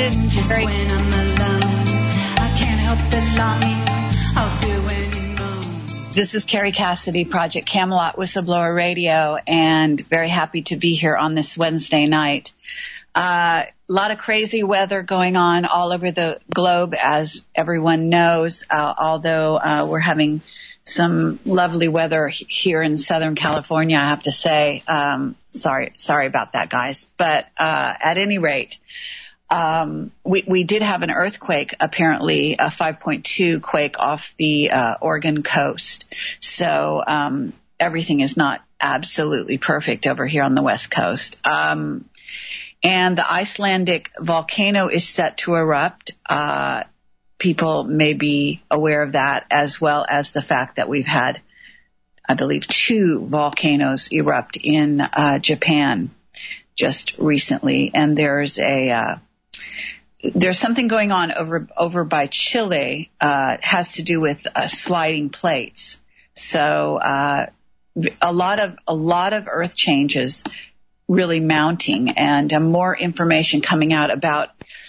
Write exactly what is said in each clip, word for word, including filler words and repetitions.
didn't just when I'm alone. I can't help the longing. I'll do any more. This is Carrie Cassidy, Project Camelot Whistleblower Radio, and very happy to be here on this Wednesday night. Uh, a lot of crazy weather going on all over the globe, as everyone knows, uh, although uh, we're having some lovely weather here in Southern California, I have to say. Um, sorry, sorry about that, guys. But uh, at any rate, um, we, we did have an earthquake, apparently a five point two quake off the uh, Oregon coast. So um, everything is not absolutely perfect over here on the West Coast. Um, and the Icelandic volcano is set to erupt. Uh, people may be aware of that, as well as the fact that we've had, I believe, two volcanoes erupt in uh, Japan just recently. And there's a uh, there's something going on over over by Chile. Uh, it has to do with uh, sliding plates. So uh, a lot of a lot of earth changes really mounting, and uh, more information coming out about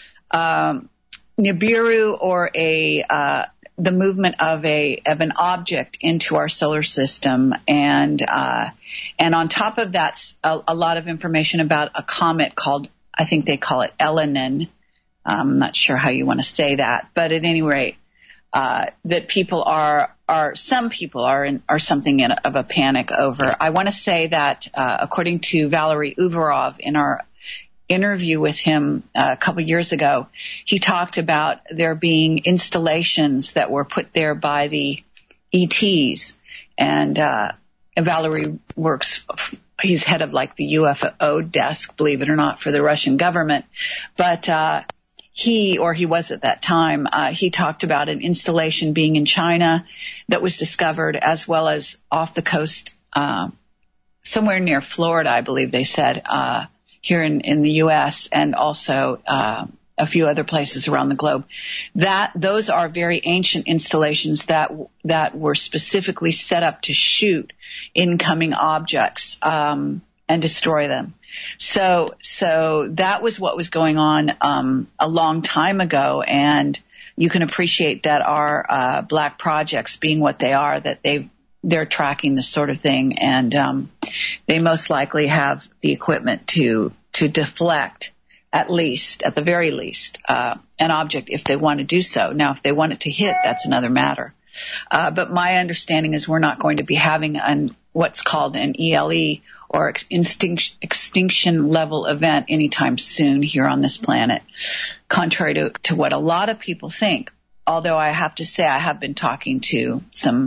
um, Nibiru, or a uh, the movement of a of an object into our solar system, and uh, and on top of that, a, a lot of information about a comet called, I think they call it Elenin. I'm not sure how you want to say that, but at any rate, uh, that people are are some people are in, are something in, of a panic over. I want to say that uh, according to Valery Uvarov in our interview with him uh, a couple years ago, he talked about there being installations that were put there by the E Ts, and uh, Valery works, he's head of like the U F O desk, believe it or not, for the Russian government, but uh, he, or he was at that time, uh, he talked about an installation being in China that was discovered, as well as off the coast, uh, somewhere near Florida, I believe they said, uh, here in, in the U S, and also uh, a few other places around the globe. That those are very ancient installations that that were specifically set up to shoot incoming objects um, and destroy them. So so that was what was going on um, a long time ago, and you can appreciate that our uh, black projects, being what they are, that they've they're tracking this sort of thing, and um, they most likely have the equipment to to deflect, at least, at the very least, uh, an object if they want to do so. Now, if they want it to hit, that's another matter. Uh, but my understanding is we're not going to be having an what's called an E L E, or extinction, extinction level event, anytime soon here on this planet, contrary to, to what a lot of people think. Although I have to say I have been talking to some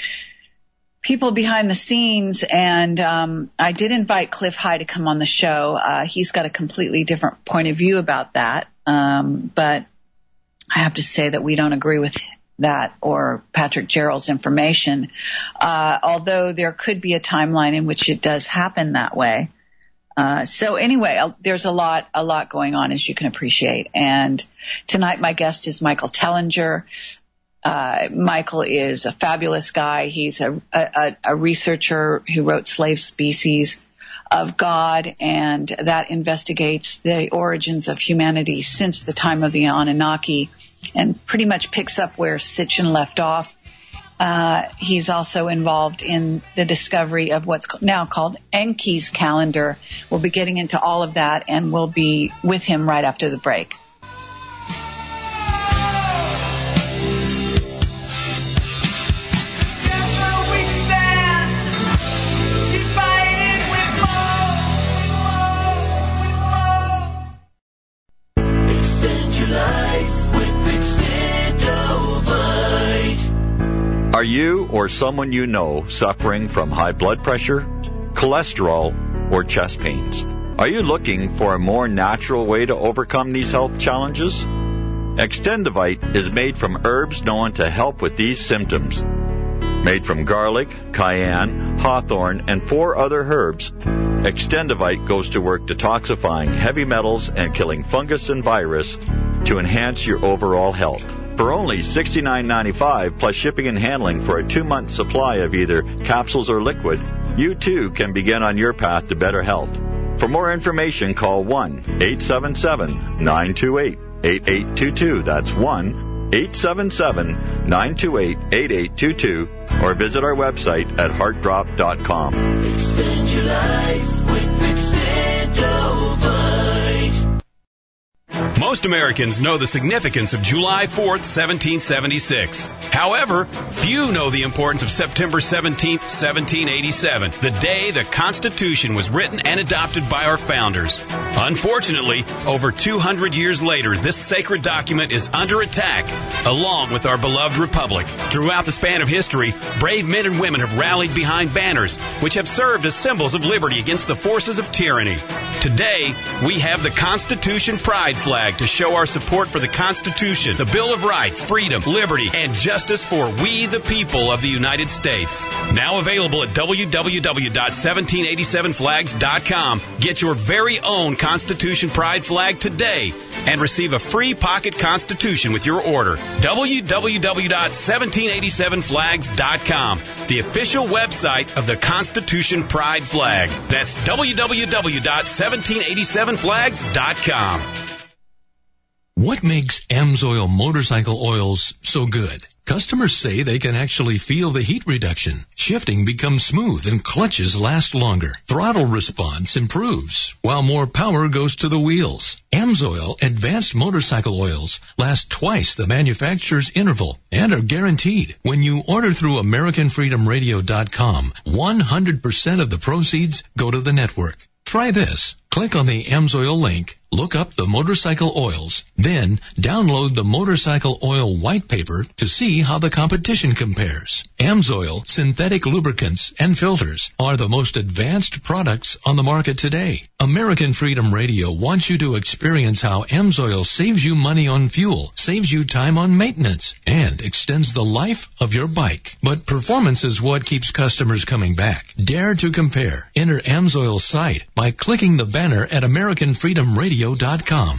people behind the scenes, and um, I did invite Cliff High to come on the show. Uh, he's got a completely different point of view about that, um, but I have to say that we don't agree with that or Patrick Gerald's information, uh, although there could be a timeline in which it does happen that way. Uh, so anyway, uh, there's a lot, a lot going on, as you can appreciate. And tonight my guest is Michael Tellinger. Uh, Michael is a fabulous guy. He's a, a, a researcher who wrote Slave Species of God, and that investigates the origins of humanity since the time of the Anunnaki, and pretty much picks up where Sitchin left off. Uh, he's also involved in the discovery of what's now called Enki's calendar. We'll be getting into all of that, and we'll be with him right after the break. Are you or someone you know suffering from high blood pressure, cholesterol, or chest pains? Are you looking for a more natural way to overcome these health challenges? Extendivite is made from herbs known to help with these symptoms. Made from garlic, cayenne, hawthorn, and four other herbs, Extendivite goes to work detoxifying heavy metals and killing fungus and virus to enhance your overall health. For only sixty-nine ninety-five plus shipping and handling for a two-month supply of either capsules or liquid, you too can begin on your path to better health. For more information, call one eight seven seven, nine two eight, eight eight two two. That's one eight seven seven, nine two eight, eight eight two two. Or visit our website at heart drop dot com. Extend your life with Extendovite. Most Americans know the significance of July fourth, seventeen seventy-six. However, few know the importance of September seventeenth, seventeen eighty-seven, the day the Constitution was written and adopted by our founders. Unfortunately, over two hundred years later, this sacred document is under attack, along with our beloved republic. Throughout the span of history, brave men and women have rallied behind banners, which have served as symbols of liberty against the forces of tyranny. Today, we have the Constitution Pride flag to show our support for the Constitution, the Bill of Rights, freedom, liberty, and justice for we the people of the United States. Now available at w w w dot seventeen eighty-seven flags dot com. Get your very own Constitution Pride flag today and receive a free pocket Constitution with your order. w w w dot seventeen eighty-seven flags dot com, the official website of the Constitution Pride flag. That's w w w dot seventeen eighty-seven flags dot com. What makes AMSOIL motorcycle oils so good? Customers say they can actually feel the heat reduction. Shifting becomes smooth and clutches last longer. Throttle response improves, while more power goes to the wheels. AMSOIL advanced motorcycle oils last twice the manufacturer's interval and are guaranteed. When you order through American Freedom Radio dot com, one hundred percent of the proceeds go to the network. Try this. Click on the AMSOIL link, look up the motorcycle oils, then download the motorcycle oil white paper to see how the competition compares. AMSOIL synthetic lubricants and filters are the most advanced products on the market today. American Freedom Radio wants you to experience how AMSOIL saves you money on fuel, saves you time on maintenance, and extends the life of your bike. But performance is what keeps customers coming back. Dare to compare. Enter AMSOIL's site by clicking the banner at American Freedom Radio dot com.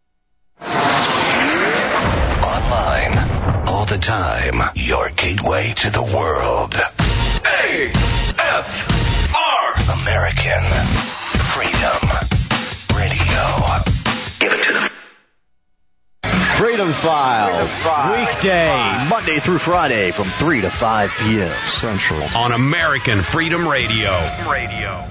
Online, all the time, your gateway to the world. A F R American Freedom Radio. Give it to them. Freedom Files, weekdays, Monday through Friday from three to five p.m. Central. On American Freedom Radio. Radio.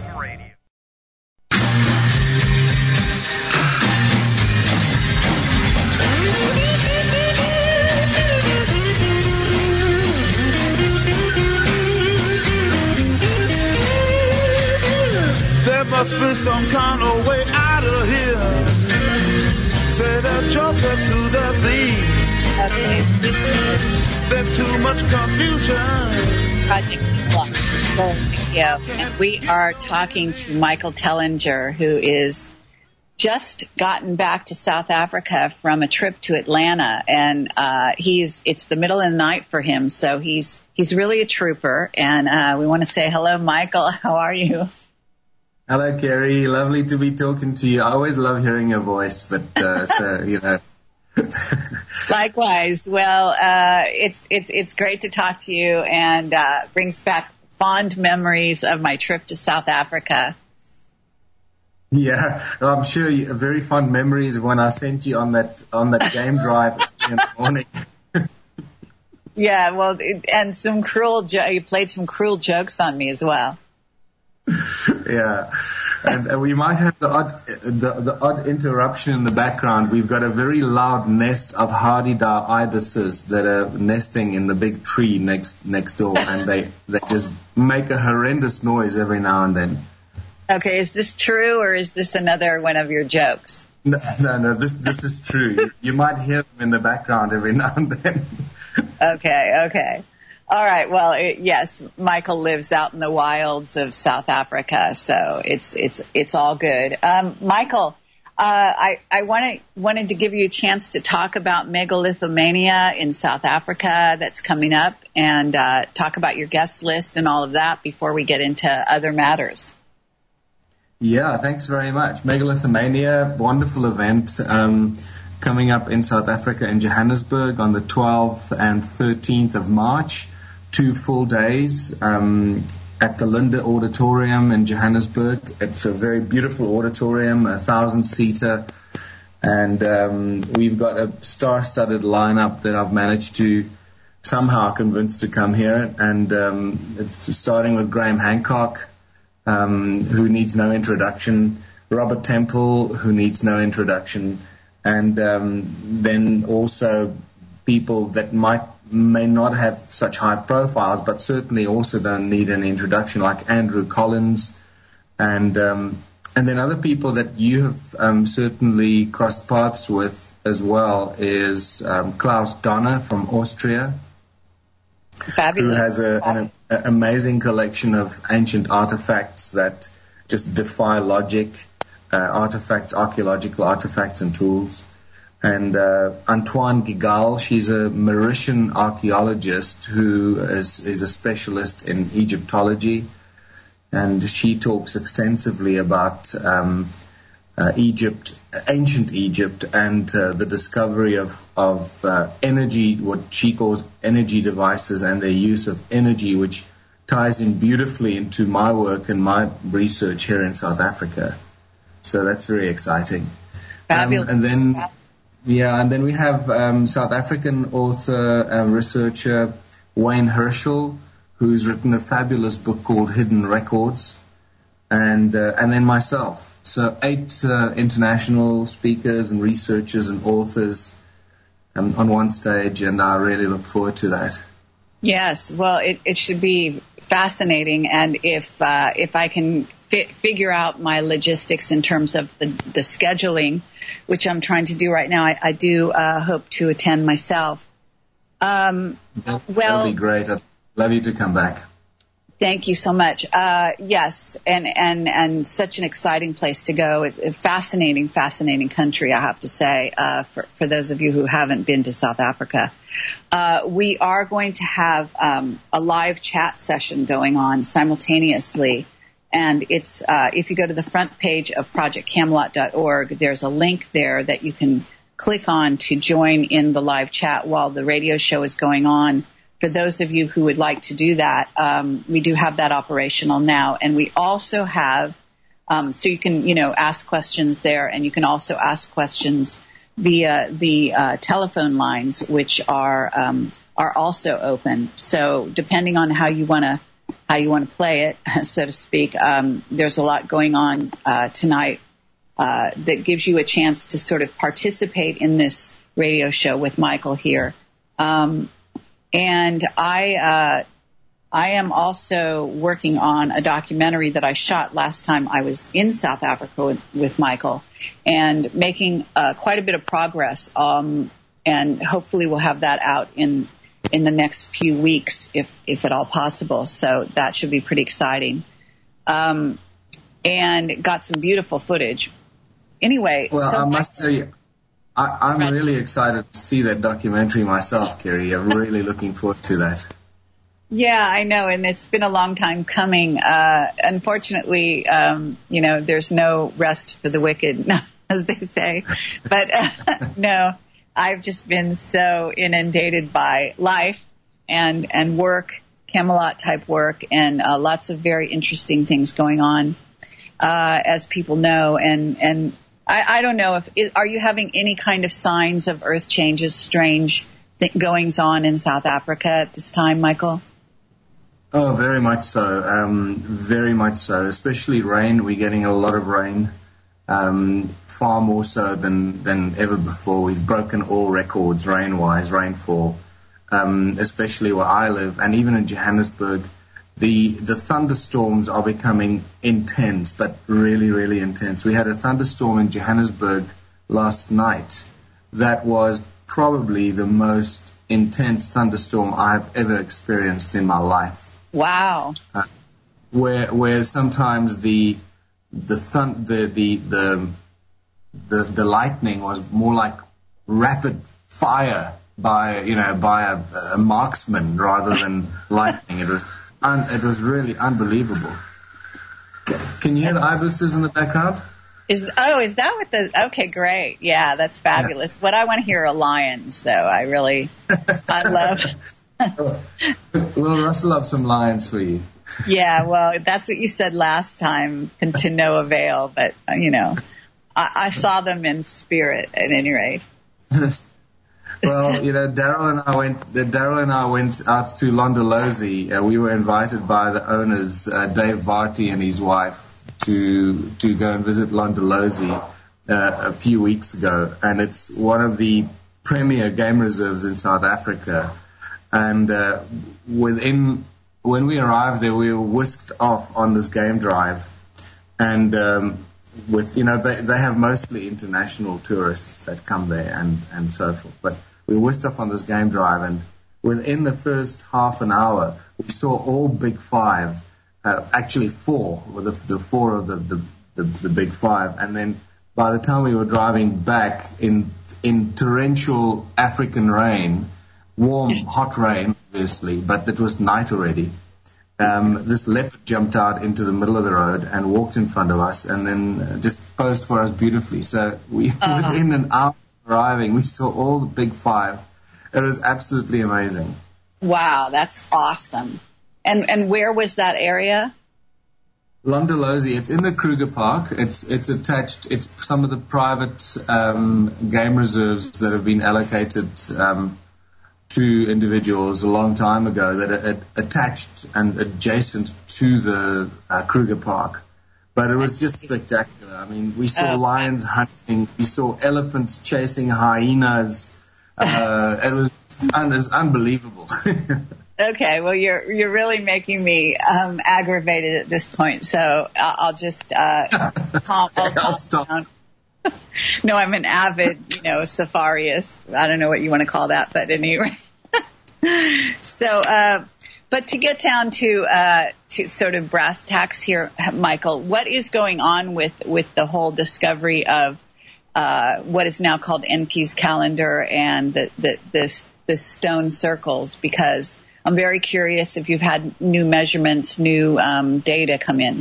There must be some kind of way out of here. Say the joker to the thief. Okay. There's too much confusion. Project Radio, and we are talking to Michael Tellinger, who is just gotten back to South Africa from a trip to Atlanta, and uh, he's it's the middle of the night for him, so he's he's really a trooper. And uh, we want to say hello, Michael. How are you? Hello, Kerry. Lovely to be talking to you. I always love hearing your voice, but uh, so you know. Likewise. Well, uh, it's it's it's great to talk to you, and uh, brings back fond memories of my trip to South Africa. Yeah, I'm sure you, very fond memories when I sent you on that on that game drive in the morning. Yeah, well, it, and some cruel jo- you played some cruel jokes on me as well. Yeah, and, and we might have the odd the, the odd interruption in the background. We've got a very loud nest of hardy-dar ibises that are nesting in the big tree next next door, and they they just make a horrendous noise every now and then. Okay, is this true, or is this another one of your jokes? No, no, no. This this is true. You, you might hear them in the background every now and then. Okay, okay. All right. Well, it, yes, Michael lives out in the wilds of South Africa, so it's it's it's all good. Um, Michael, uh, I I wanted wanted to give you a chance to talk about megalithomania in South Africa that's coming up, and uh, talk about your guest list and all of that before we get into other matters. Yeah, thanks very much. Megalithomania, wonderful event. Um, coming up in South Africa in Johannesburg on the twelfth and thirteenth of March. Two full days um, at the Linde Auditorium in Johannesburg. It's a very beautiful auditorium, a thousand-seater, And um, we've got a star-studded lineup that I've managed to somehow convince to come here. And um, it's starting with Graham Hancock, um, who needs no introduction, Robert Temple, who needs no introduction, and um, then also people that might may not have such high profiles, but certainly also don't need an introduction, like Andrew Collins, and um, and then other people that you have um, certainly crossed paths with as well is um, Klaus Donner from Austria, Fabulous. who has a, an a, amazing collection of ancient artifacts that just defy logic, uh, artifacts, archaeological artifacts and tools. And uh, Antoine Gigal, she's a Mauritian archaeologist who is, is a specialist in Egyptology, and she talks extensively about um, uh, Egypt, ancient Egypt, and uh, the discovery of, of uh, energy, what she calls energy devices, and their use of energy, which ties in beautifully into my work and my research here in South Africa. So that's very exciting. Fabulous. Um, and then... Yeah, and then we have um, South African author and researcher Wayne Herschel, who's written a fabulous book called Hidden Records, and uh, and then myself. So eight uh, international speakers and researchers and authors um, on one stage, and I really look forward to that. Yes, well, it, it should be fascinating, and if uh, if I can fi- figure out my logistics in terms of the, the scheduling, which I'm trying to do right now, I, I do uh, hope to attend myself. Um, that, well, that'd be great. I'd love you to come back. Thank you so much. Uh, yes, and, and, and such an exciting place to go. It's a fascinating, fascinating country, I have to say, uh, for, for those of you who haven't been to South Africa. Uh, we are going to have um, a live chat session going on simultaneously. And it's uh, if you go to the front page of project camelot dot org, there's a link there that you can click on to join in the live chat while the radio show is going on. For those of you who would like to do that, um, we do have that operational now. And we also have, um, so you can, you know, ask questions there, and you can also ask questions via the uh, telephone lines, which are um, are also open. So depending on how you want to how you want to play it, so to speak. Um, there's a lot going on uh, tonight uh, that gives you a chance to sort of participate in this radio show with Michael here. Um, and I uh, I am also working on a documentary that I shot last time I was in South Africa with, with Michael, and making uh, quite a bit of progress. Um, and hopefully we'll have that out in in the next few weeks, if if at all possible. So that should be pretty exciting. Um, and got some beautiful footage. Anyway. Well, so I must tell you, I, I'm right. really excited to see that documentary myself, Kerry. I'm really looking forward to that. Yeah, I know, and it's been a long time coming. Uh, unfortunately, um, you know, there's no rest for the wicked, as they say. But uh, no. I've just been so inundated by life and and work, Camelot type work, and uh, lots of very interesting things going on, uh, as people know. And and I, I don't know if is, are you having any kind of signs of earth changes, strange th- goings on in South Africa at this time, Michael? Oh, very much so. Um, very much so. Especially rain. We're getting a lot of rain. Um, far more so than, than ever before. We've broken all records rain-wise, rainfall, um, especially where I live, and even in Johannesburg. The the thunderstorms are becoming intense, but really, really intense. We had a thunderstorm in Johannesburg last night that was probably the most intense thunderstorm I've ever experienced in my life. Wow. Uh, where where sometimes the the thun- the the the The, the lightning was more like rapid fire by you know by a, a marksman rather than lightning. It was un, it was really unbelievable. Can you hear the ibises in the background? Is oh is that what the okay great yeah that's fabulous. Yeah. What I want to hear are lions though. I really I love. We'll rustle up some lions for you. Yeah, well that's what you said last time, to no avail. But you know. I, I saw them in spirit, at any rate. Well, you know, Daryl and I went. Daryl and I went out to Londolozi. Uh, we were invited by the owners, uh, Dave Varty and his wife, to to go and visit Londolozi uh, a few weeks ago, and it's one of the premier game reserves in South Africa. And uh, within when we arrived there, we were whisked off on this game drive, and um, with you know they they have mostly international tourists that come there and and so forth, but we were whisked off on this game drive, and within the first half an hour, we saw all Big Five, uh, actually four, or the, the four of the, the, the, the Big Five, and then by the time we were driving back in in torrential African rain, warm, hot rain, obviously, but it was night already, um, this leopard jumped out into the middle of the road and walked in front of us, and then uh, just posed for us beautifully. So we, uh-huh. within an hour arriving, we saw all the Big Five. It was absolutely amazing. Wow, that's awesome. And and where was that area? Londolozi. It's in the Kruger Park. It's it's attached. It's some of the private um, game reserves that have been allocated um, to individuals a long time ago that are attached and adjacent to the uh, Kruger Park. But it was just spectacular. I mean, we saw oh. lions hunting. We saw elephants chasing hyenas. Uh, it was un- it was unbelievable. Okay, well, you're you're really making me um, aggravated at this point. So I'll, I'll just uh, calm, I'll calm stop. down. No, I'm an avid, you know, safariist. I don't know what you want to call that, but anyway. So. Uh, But to get down to uh, to sort of brass tacks here, Michael, what is going on with, with the whole discovery of uh, what is now called Encke's calendar and the, the, the, the stone circles? Because I'm very curious if you've had new measurements, new um, data come in.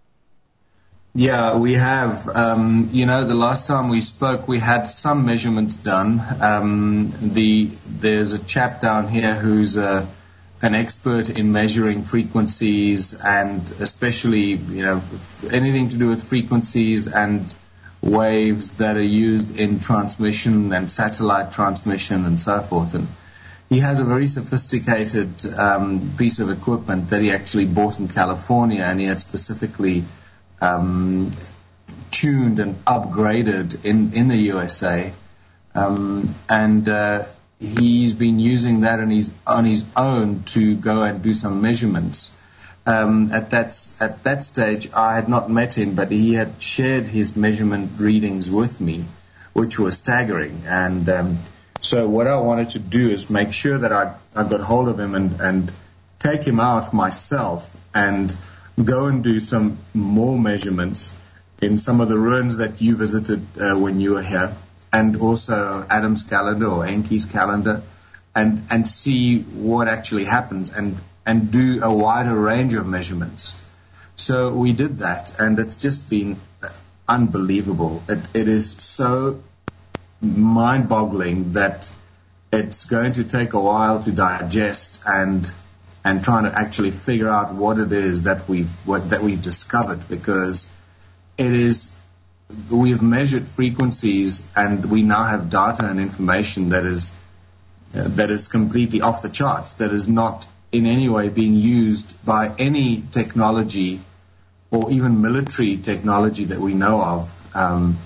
Yeah, we have. Um, you know, the last time we spoke, we had some measurements done. Um, the there's a chap down here who's a an expert in measuring frequencies, and especially, you know, anything to do with frequencies and waves that are used in transmission and satellite transmission and so forth. And he has a very sophisticated um, piece of equipment that he actually bought in California, and he had specifically um, tuned and upgraded in, in the U S A. Um, and uh, he's been using that on his, on his own to go and do some measurements. Um, at that at that stage, I had not met him, but he had shared his measurement readings with me, which was staggering. And um, so what I wanted to do is make sure that I, I got hold of him and, and take him out myself and go and do some more measurements in some of the ruins that you visited uh, when you were here, and also Adam's calendar or Encke's calendar, and, and see what actually happens and, and do a wider range of measurements. So we did that, and it's just been unbelievable. It, it is so mind-boggling that it's going to take a while to digest and and trying to actually figure out what it is that we've what, that we've discovered, because it is. We've measured frequencies, and we now have data and information that is uh, that is completely off the charts, that is not in any way being used by any technology or even military technology that we know of um,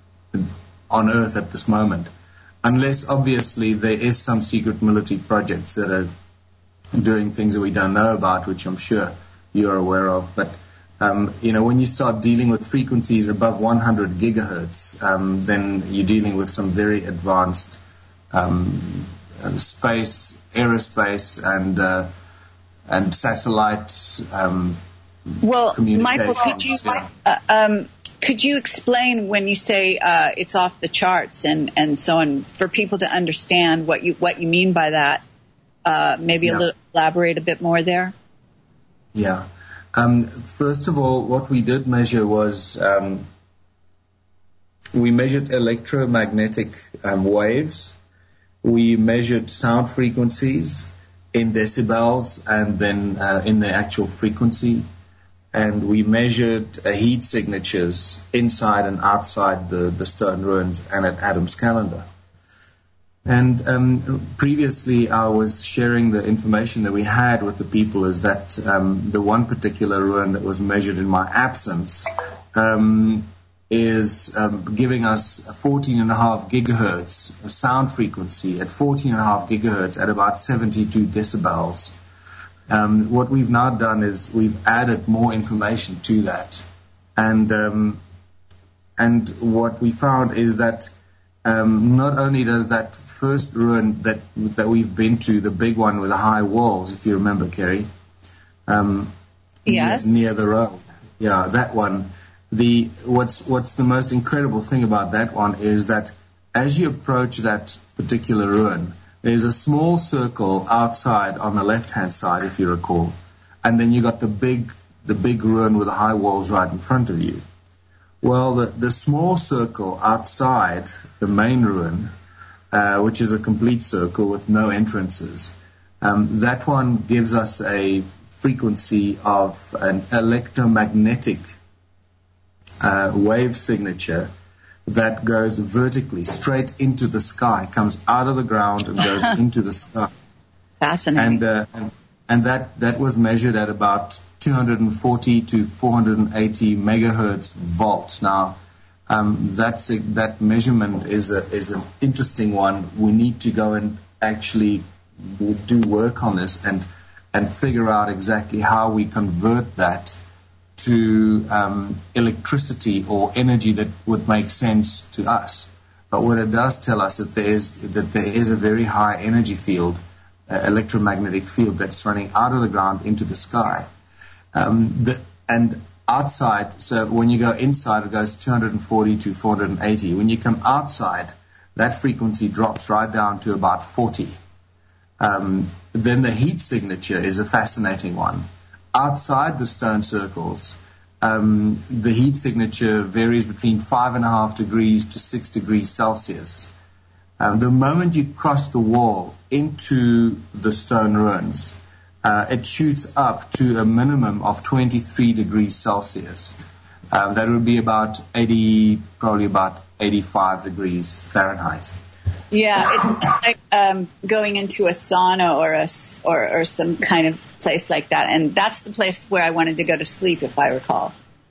on Earth at this moment, unless obviously there is some secret military projects that are doing things that we don't know about, which I'm sure you're aware of. But Um, you know, when you start dealing with frequencies above one hundred gigahertz, um, then you're dealing with some very advanced um, space, aerospace, and uh, and satellite um, well, Michael, could you yeah. uh, um, could you explain when you say uh, it's off the charts and, and so on, for people to understand what you what you mean by that? Uh, maybe yeah. a little elaborate a bit more there. Yeah. Um, first of all, what we did measure was um, we measured electromagnetic um, waves. We measured sound frequencies in decibels and then uh, in the actual frequency. and we measured uh, heat signatures inside and outside the, the stone ruins and at Adam's Calendar. And um, previously I was sharing the information that we had with the people is that um, the one particular ruin that was measured in my absence um, is um, giving us fourteen and a half gigahertz sound frequency at fourteen and a half gigahertz at about seventy-two decibels. Um, what we've now done is we've added more information to that. And um, and what we found is that um, not only does that first ruin that that we've been to, the big one with the high walls, if you remember, Kerry. Um, yes. Near, near the road. Yeah, that one. The what's what's the most incredible thing about that one is that as you approach that particular ruin, there's a small circle outside on the left-hand side, if you recall, and then you got the big the big ruin with the high walls right in front of you. Well, the the small circle outside the main ruin, Uh, which is a complete circle with no entrances. Um, that one gives us a frequency of an electromagnetic uh, wave signature that goes vertically straight into the sky, comes out of the ground and goes into the sky. Fascinating. And, uh, and, and that, that was measured at about two hundred forty to four hundred eighty megahertz volt. Now, Um, that's a, that measurement is a, is an interesting one. We need to go and actually do work on this and and figure out exactly how we convert that to um, electricity or energy that would make sense to us. But what it does tell us is there is that there is a very high energy field, uh, electromagnetic field that's running out of the ground into the sky. Um, the, and outside, so when you go inside, it goes two hundred forty to four hundred eighty. When you come outside, that frequency drops right down to about forty. Um, then the heat signature is a fascinating one. Outside the stone circles, um, the heat signature varies between five and a half degrees to six degrees Celsius. Um, the moment you cross the wall into the stone ruins, Uh, it shoots up to a minimum of twenty-three degrees Celsius. Um, that would be about eighty, probably about eighty-five degrees Fahrenheit. Yeah, it's like um, going into a sauna or a or, or some kind of place like that, and that's the place where I wanted to go to sleep, if I recall.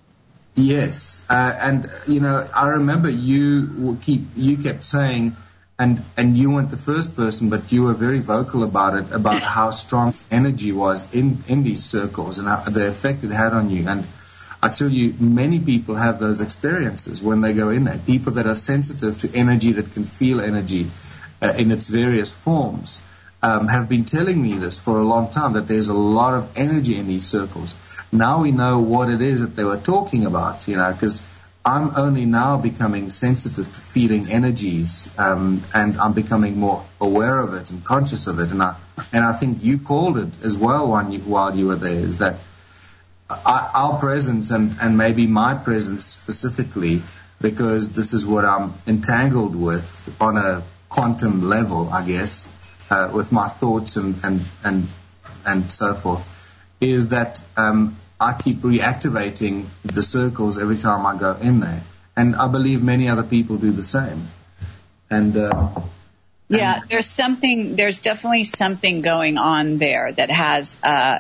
Yes, uh, and you know, I remember you keep you kept saying. And and you weren't the first person, but you were very vocal about it, about how strong energy was in, in these circles and how, the effect it had on you. And I tell you, many people have those experiences when they go in there. People that are sensitive to energy, that can feel energy uh, in its various forms, um, have been telling me this for a long time, that there's a lot of energy in these circles. Now we know what it is that they were talking about, you know, because I'm only now becoming sensitive to feeling energies, um, and I'm becoming more aware of it and conscious of it. And I, and I think you called it as well when you, while you were there, is that I, our presence and, and maybe my presence specifically, because this is what I'm entangled with on a quantum level, I guess, uh, with my thoughts and, and, and, and so forth, is that um, I keep reactivating the circles every time I go in there. And I believe many other people do the same. And uh, yeah, there's something, there's definitely something going on there that has uh,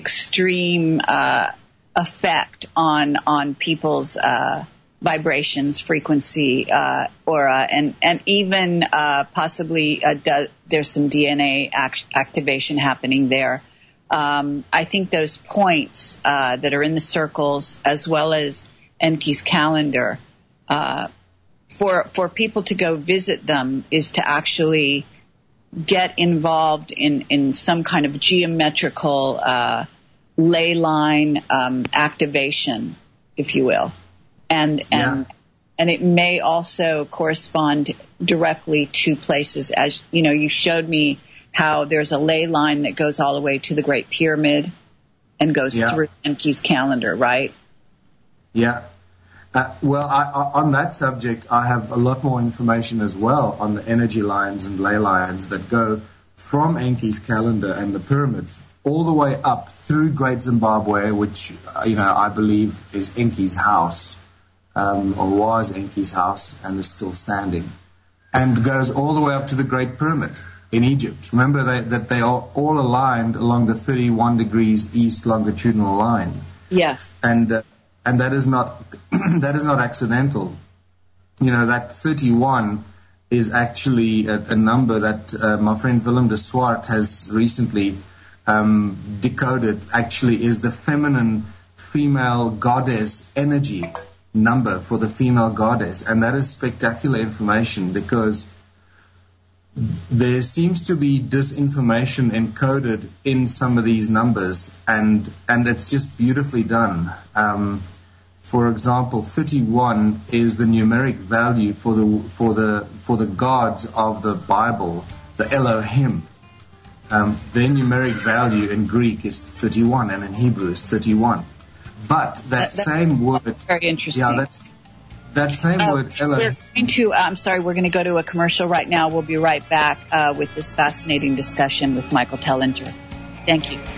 extreme uh, effect on on people's uh, vibrations, frequency, uh, aura, and, and even uh, possibly uh, do, there's some D N A act- activation happening there. Um, I think those points uh, that are in the circles, as well as Enki's calendar, uh, for for people to go visit them is to actually get involved in, in some kind of geometrical uh, ley line um, activation, if you will, and and yeah. and it may also correspond directly to places, as you know, you showed me how there's a ley line that goes all the way to the Great Pyramid and goes yeah. through Enki's calendar, right? Yeah. Uh, well, I, I, on that subject, I have a lot more information as well on the energy lines and ley lines that go from Enki's calendar and the pyramids all the way up through Great Zimbabwe, which, uh, you know, I believe is Enki's house, um, or was Enki's house, and is still standing, and goes all the way up to the Great Pyramid in Egypt. Remember they, that they are all aligned along the thirty-one degrees east longitudinal line. Yes. And uh, and that is not that is not accidental. You know, that thirty-one is actually a, a number that uh, my friend Willem de Swart has recently um, decoded. Actually, is the feminine female goddess energy number for the female goddess, and that is spectacular information because there seems to be disinformation encoded in some of these numbers, and and it's just beautifully done. Um, for example, thirty-one is the numeric value for the for the for the gods of the Bible, the Elohim. Um, their numeric value in Greek is thirty-one, and in Hebrew is thirty-one. But that, that same word, very interesting. Yeah, that's. That same uh, word, Elohim. We're going to, I'm sorry, we're going to go to a commercial right now. We'll be right back uh, with this fascinating discussion with Michael Tellinger. Thank you.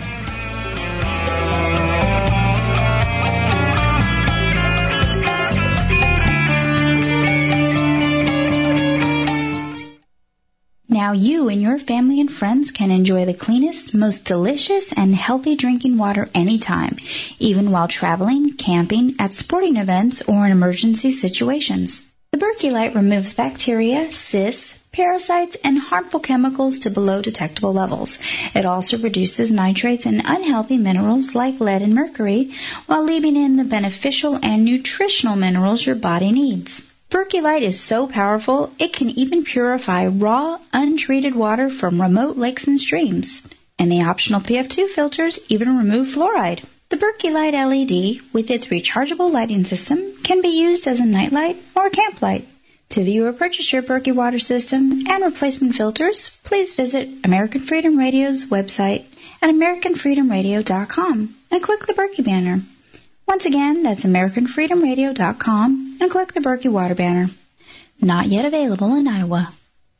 Now you and your family and friends can enjoy the cleanest, most delicious, and healthy drinking water anytime, even while traveling, camping, at sporting events, or in emergency situations. The Berkey Light removes bacteria, cysts, parasites, and harmful chemicals to below detectable levels. It also reduces nitrates and unhealthy minerals like lead and mercury, while leaving in the beneficial and nutritional minerals your body needs. Berkey Light is so powerful, it can even purify raw, untreated water from remote lakes and streams. And the optional P F two filters even remove fluoride. The Berkey Light L E D, with its rechargeable lighting system, can be used as a nightlight or a camp light. To view or purchase your Berkey water system and replacement filters, please visit American Freedom Radio's website at american freedom radio dot com and click the Berkey banner. Once again, that's american freedom radio dot com and click the Berkey Water banner. Not yet available in Iowa.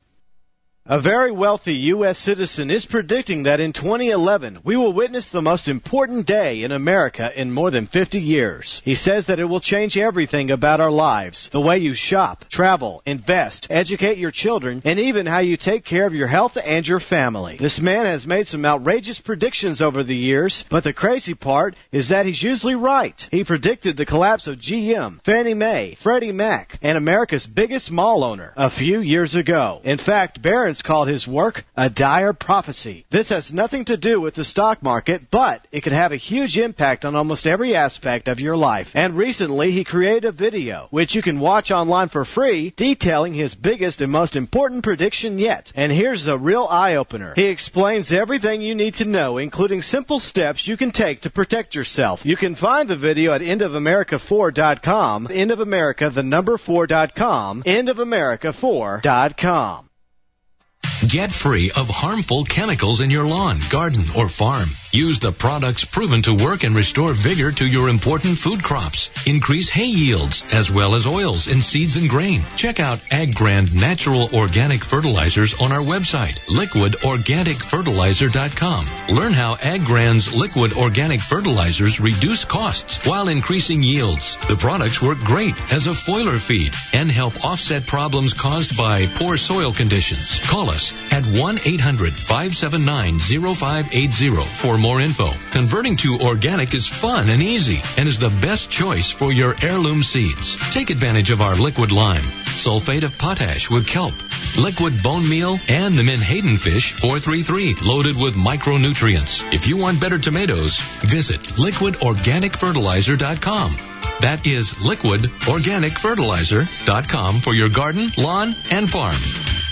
A very wealthy U S citizen is predicting that in twenty eleven we will witness the most important day in America in more than fifty years. He says that it will change everything about our lives, the way you shop, travel, invest, educate your children, and even how you take care of your health and your family. This man has made some outrageous predictions over the years, but the crazy part is that he's usually right. He predicted the collapse of G M, Fannie Mae, Freddie Mac, and America's biggest mall owner a few years ago. In fact, Barron's called his work a dire prophecy. This has nothing to do with the stock market, but it could have a huge impact on almost every aspect of your life. And recently, he created a video, which you can watch online for free, detailing his biggest and most important prediction yet. And here's a real eye-opener. He explains everything you need to know, including simple steps you can take to protect yourself. You can find the video at end of america four dot com, End of America, the number four dot com, end of america four dot com. Get free of harmful chemicals in your lawn, garden, or farm. Use the products proven to work and restore vigor to your important food crops. Increase hay yields, as well as oils in seeds and grain. Check out AgGrand Natural Organic Fertilizers on our website, liquid organic fertilizer dot com. Learn how AgGrand's liquid organic fertilizers reduce costs while increasing yields. The products work great as a foliar feed and help offset problems caused by poor soil conditions. Call us at one eight hundred five seven nine zero five eight zero for more info. Converting to organic is fun and easy and is the best choice for your heirloom seeds. Take advantage of our liquid lime, sulfate of potash with kelp, liquid bone meal, and the Menhaden fish four three three loaded with micronutrients. If you want better tomatoes, visit liquid organic fertilizer dot com. That is liquid organic fertilizer dot com for your garden, lawn, and farm.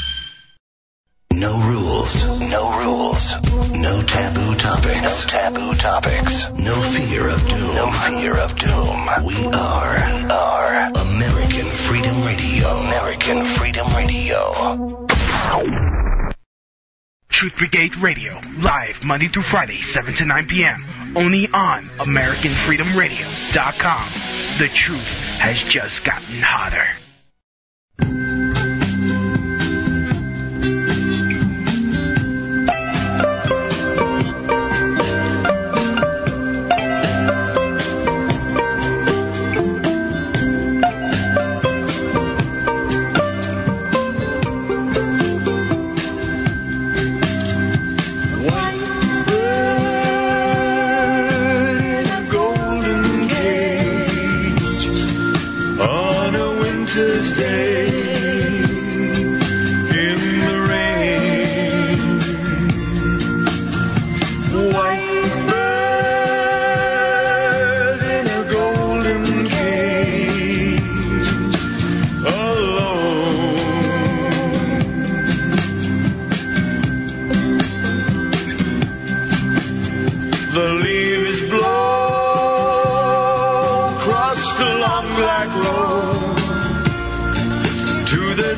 No rules. No rules. No taboo topics. No taboo topics. No fear of doom. No fear of doom. We are, we are American Freedom Radio. American Freedom Radio. Truth Brigade Radio, live Monday through Friday, seven to nine p.m. Only on american freedom radio dot com. The truth has just gotten hotter.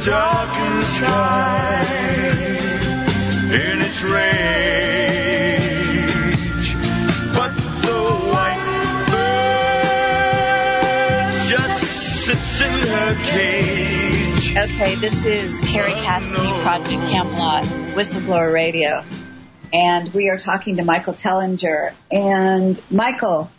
darkened sky in its rage, but the white bird just sits in her cage. Okay, this is Carrie Cassidy, Project Camelot, Whistleblower Radio, and we are talking to Michael Tellinger. And Michael,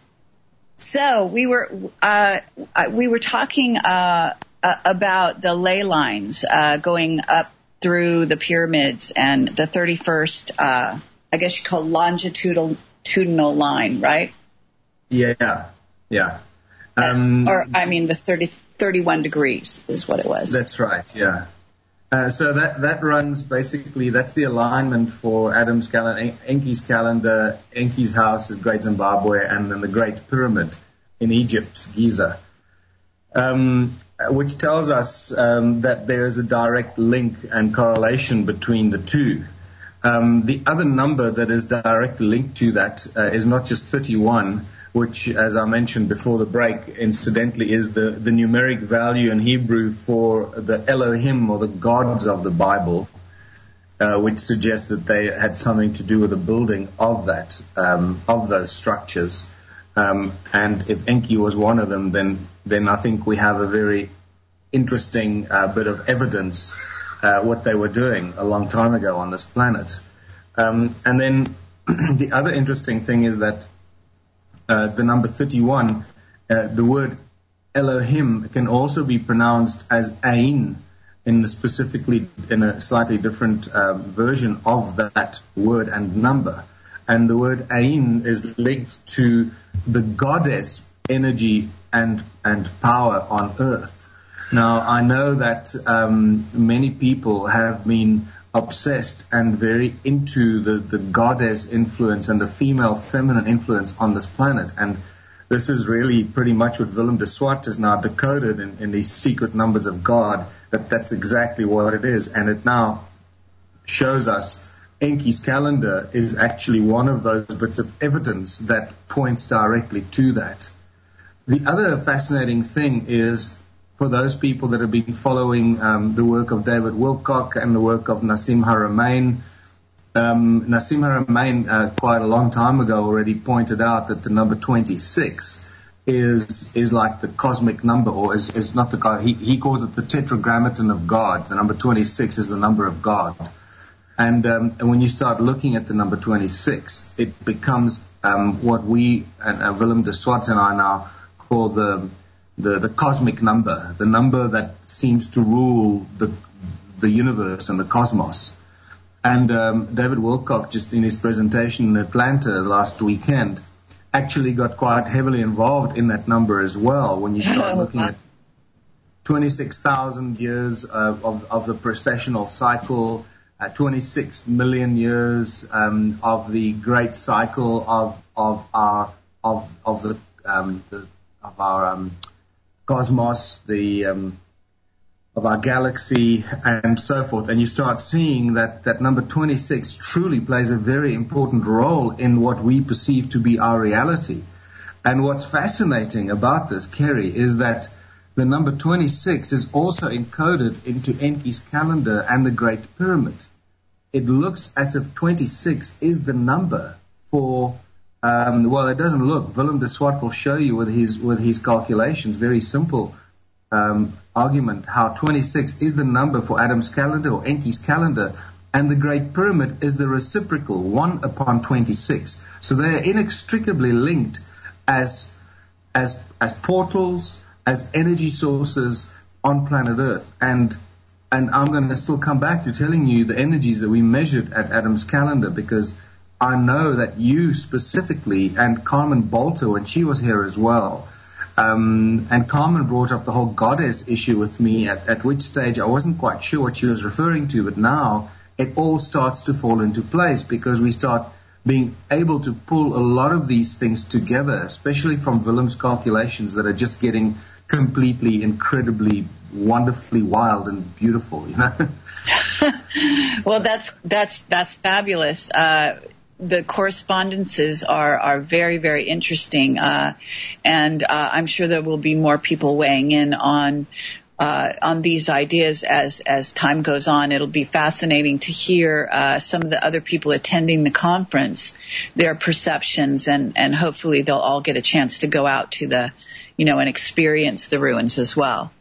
so we were uh, we were talking uh, uh, about the ley lines uh, going up through the pyramids and the thirty-first, uh, I guess you call longitudinal line, right? Yeah, yeah. Um, or I mean, the thirty, thirty-one degrees is what it was. That's right. Yeah. Uh, so that, that runs basically, that's the alignment for Adam's calendar, Enki's calendar, Enki's house at Great Zimbabwe, and then the Great Pyramid in Egypt, Giza, um, which tells us um, that there is a direct link and correlation between the two. Um, the other number that is directly linked to that uh, is not just thirty-one, which, as I mentioned before the break, incidentally, is the, the numeric value in Hebrew for the Elohim, or the gods of the Bible, uh, which suggests that they had something to do with the building of that, um, of those structures. Um, and if Enki was one of them, then, then I think we have a very interesting uh, bit of evidence uh, what they were doing a long time ago on this planet. Um, and then the other interesting thing is that Uh, the number thirty-one, uh, the word Elohim can also be pronounced as Ain, in the specifically in a slightly different uh, version of that word and number. And the word Ain is linked to the goddess energy and and power on earth. Now, I know that um, many people have been obsessed and very into the, the goddess influence and the female feminine influence on this planet. And this is really pretty much what Willem de Swart has now decoded in, in these secret numbers of God, that that's exactly what it is. And it now shows us Enki's calendar is actually one of those bits of evidence that points directly to that. The other fascinating thing is, for those people that have been following um, the work of David Wilcock and the work of Nassim Haramein, um, Nassim Haramein uh, quite a long time ago already pointed out that the number twenty-six is is like the cosmic number, or is, is not the God. He, he calls it the tetragrammaton of God. The number twenty-six is the number of God. And, um, and when you start looking at the number twenty-six, it becomes um, what we, and uh, Willem de Swart and I now call the The, the cosmic number, the number that seems to rule the the universe and the cosmos. And um, David Wilcock, just in his presentation in Atlanta last weekend, actually got quite heavily involved in that number as well. When you start looking at twenty-six thousand years of, of, of the precessional cycle, uh, twenty-six million years um, of the great cycle of of our of of the, um, the of our um, cosmos, the um, of our galaxy, and so forth, and you start seeing that that number twenty-six truly plays a very important role in what we perceive to be our reality. And what's fascinating about this, Kerry, is that the number twenty-six is also encoded into Enki's calendar and the Great Pyramid. It looks as if twenty-six is the number for Um, well, it doesn't look. Willem de Swart will show you with his with his calculations, very simple um, argument, how twenty-six is the number for Adam's calendar or Enki's calendar, and the Great Pyramid is the reciprocal, one upon twenty-six. So they are inextricably linked as as as portals, as energy sources on planet Earth. And and I'm going to still come back to telling you the energies that we measured at Adam's calendar, because I know that you specifically, and Carmen Bolter, when she was here as well, um, and Carmen brought up the whole goddess issue with me, at, at which stage I wasn't quite sure what she was referring to, but now it all starts to fall into place, because we start being able to pull a lot of these things together, especially from Willem's calculations that are just getting completely, incredibly, wonderfully wild and beautiful, you know? Well, that's, that's, that's fabulous. Uh, The correspondences are, are very, very interesting, uh, and uh, I'm sure there will be more people weighing in on uh, on these ideas as as time goes on. It'll be fascinating to hear uh, some of the other people attending the conference, their perceptions, and and hopefully they'll all get a chance to go out to the, you know, and experience the ruins as well.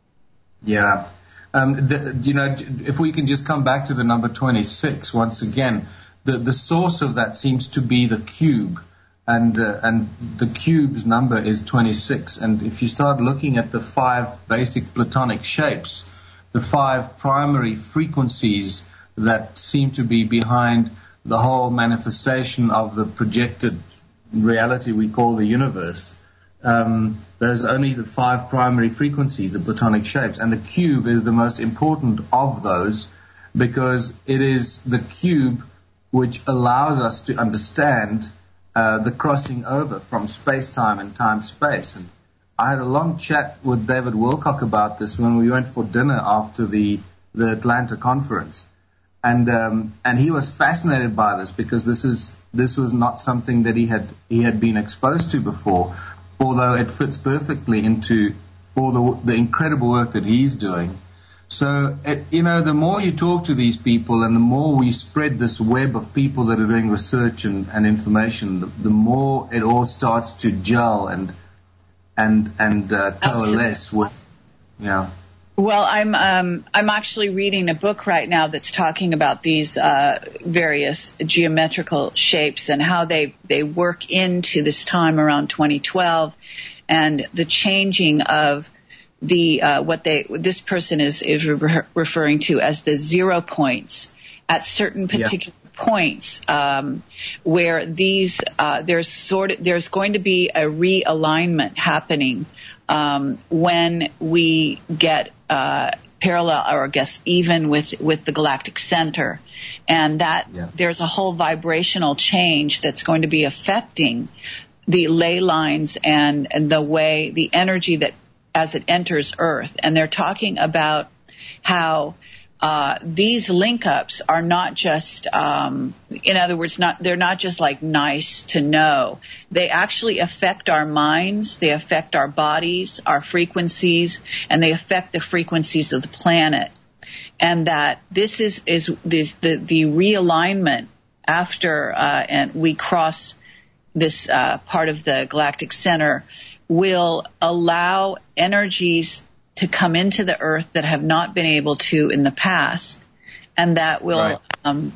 Yeah. Um, the, you know, if we can just come back to the number twenty-six once again, the, the source of that seems to be the cube, and uh, and the cube's number is twenty-six. And if you start looking at the five basic Platonic shapes, the five primary frequencies that seem to be behind the whole manifestation of the projected reality we call the universe, Um, there's only the five primary frequencies, the Platonic shapes, and the cube is the most important of those because it is the cube which allows us to understand uh, the crossing over from space-time and time-space. And I had a long chat with David Wilcock about this when we went for dinner after the, the Atlanta conference. And um, and he was fascinated by this because this is this was not something that he had he had been exposed to before, although it fits perfectly into all the, the incredible work that he's doing. So, it, you know, the more you talk to these people and the more we spread this web of people that are doing research and, and information, the, the more it all starts to gel and and and uh, coalesce with, yeah. Well, I'm um, I'm actually reading a book right now that's talking about these uh, various geometrical shapes and how they, they work into this time around twenty twelve, and the changing of the uh, what they this person is is re- referring to as the zero points at certain particular yeah. points um, where these uh, there's sort of there's going to be a realignment happening um, when we get Uh, parallel, or I guess even with, with the galactic center, and that yeah. there's a whole vibrational change that's going to be affecting the ley lines and, and the way, the energy that as it enters Earth. And they're talking about how uh, these link-ups are not just, um, in other words, not they're not just like nice to know. They actually affect our minds, they affect our bodies, our frequencies, and they affect the frequencies of the planet. And that this is, is this, the, the realignment after uh, and we cross this uh, part of the galactic center will allow energies to come into the Earth that have not been able to in the past, and that will right. um,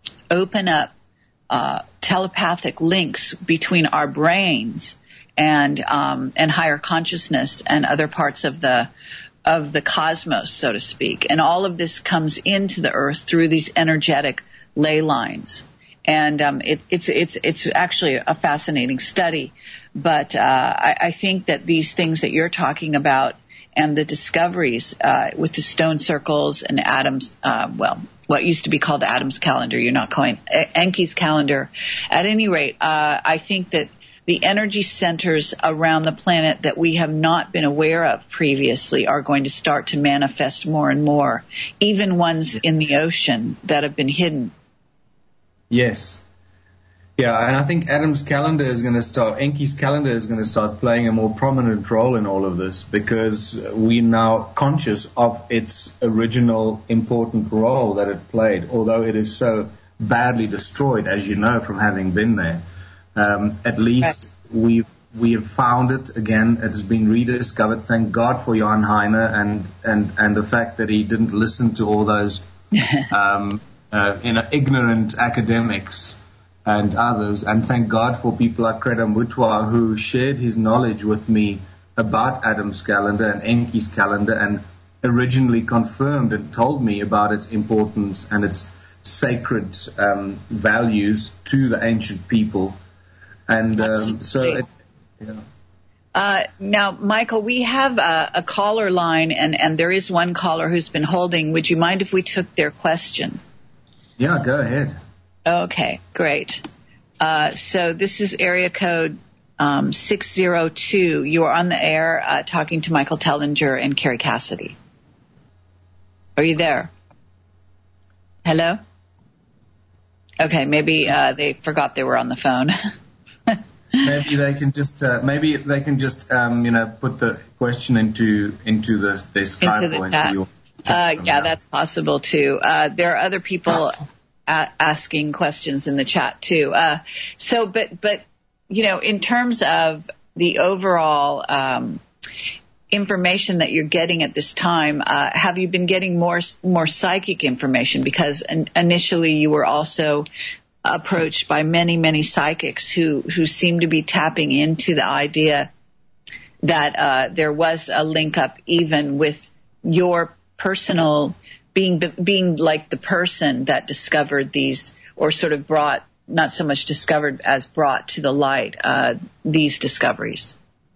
open up uh, telepathic links between our brains and um, and higher consciousness and other parts of the of the cosmos, so to speak. And all of this comes into the Earth through these energetic ley lines. And um, it, it's it's it's actually a fascinating study. But uh, I, I think that these things that you're talking about and the discoveries uh, with the stone circles and Adam's, uh, well, what used to be called Adam's calendar, you're not calling Enki's calendar. At any rate, uh, I think that the energy centers around the planet that we have not been aware of previously are going to start to manifest more and more, even ones in the ocean that have been hidden. Yes. Yeah, and I think Adam's calendar is going to start, Enki's calendar is going to start playing a more prominent role in all of this because we're now conscious of its original important role that it played, although it is so badly destroyed, as you know, from having been there. Um, at least we've, we have found it again. It has been rediscovered. Thank God for Jan Heine and, and, and the fact that he didn't listen to all those um, uh, you know, ignorant academics and others, and thank God for people like Kreda Mutwa who shared his knowledge with me about Adam's calendar and Enki's calendar and originally confirmed and told me about its importance and its sacred um, values to the ancient people. And um, so it, yeah. Uh, now, Michael, we have a, a caller line, and, and there is one caller who's been holding. Would you mind if we took their question? Yeah, go ahead. Okay, great. Uh, so this is area code um, six zero two. You are on the air uh, talking to Michael Tellinger and Carrie Cassidy. Are you there? Hello? Okay, maybe uh, they forgot they were on the phone. maybe they can just uh, maybe they can just um, you know put the question into into the their Skype into the or into chat. your Uh, yeah, that's possible too. Uh, there are other people a- asking questions in the chat too. Uh, so, but but you know, in terms of the overall um, information that you're getting at this time, uh, have you been getting more more psychic information? Because in, initially you were also approached by many many psychics who who seem to be tapping into the idea that uh, there was a link up even with your personal being being like the person that discovered these, or sort of brought, not so much discovered as brought to the light uh, these discoveries.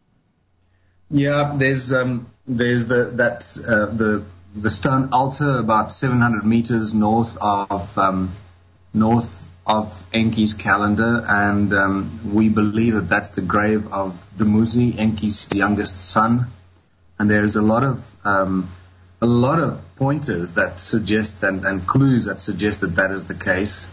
Yeah, there's um, there's the that uh, the the stone altar about seven hundred meters north of um, north of Enki's calendar, and um, we believe that that's the grave of Dumuzi, Enki's youngest son. And there's a lot of um, a lot of pointers that suggest and, and clues that suggest that that is the case.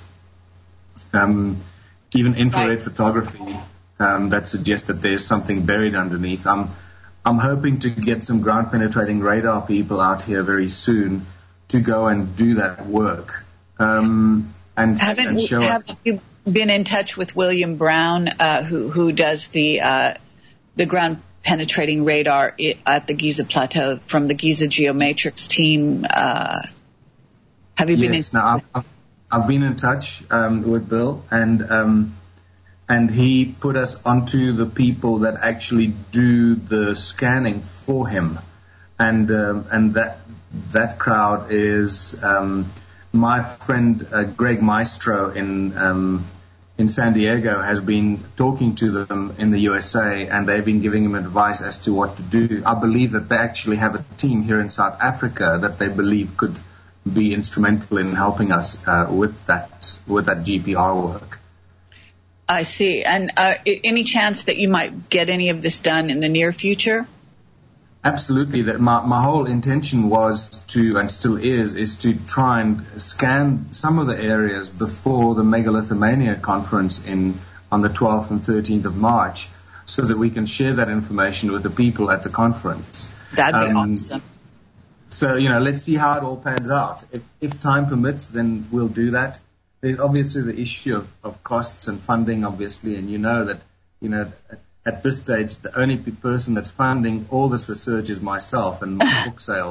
Um, even infrared right. photography um, that suggests that there's something buried underneath. I'm I'm hoping to get some ground penetrating radar people out here very soon to go and do that work. Um, and, haven't and show have us. you been in touch with William Brown, uh, who who does the uh, the ground penetrating radar at the Giza Plateau from the Giza Geomatrix team? Uh, have you been yes, in? Yes, I've, I've been in touch um, with Bill, and um, and he put us onto the people that actually do the scanning for him, and um, and that that crowd is um, my friend uh, Greg Maestro in. Um, in San Diego has been talking to them in the U S A, and they've been giving him advice as to what to do. I believe that they actually have a team here in South Africa that they believe could be instrumental in helping us uh, with that with that G P R work. I see. And uh, any chance that you might get any of this done in the near future? Absolutely. That my, my whole intention was to, and still is, is to try and scan some of the areas before the Megalithomania conference in on the twelfth and thirteenth of March, so that we can share that information with the people at the conference. That'd be um, awesome. So, you know, let's see how it all pans out. If if time permits, then we'll do that. There's obviously the issue of, of costs and funding, obviously, and you know that, you know, at this stage, the only person that's funding all this research is myself and my book sale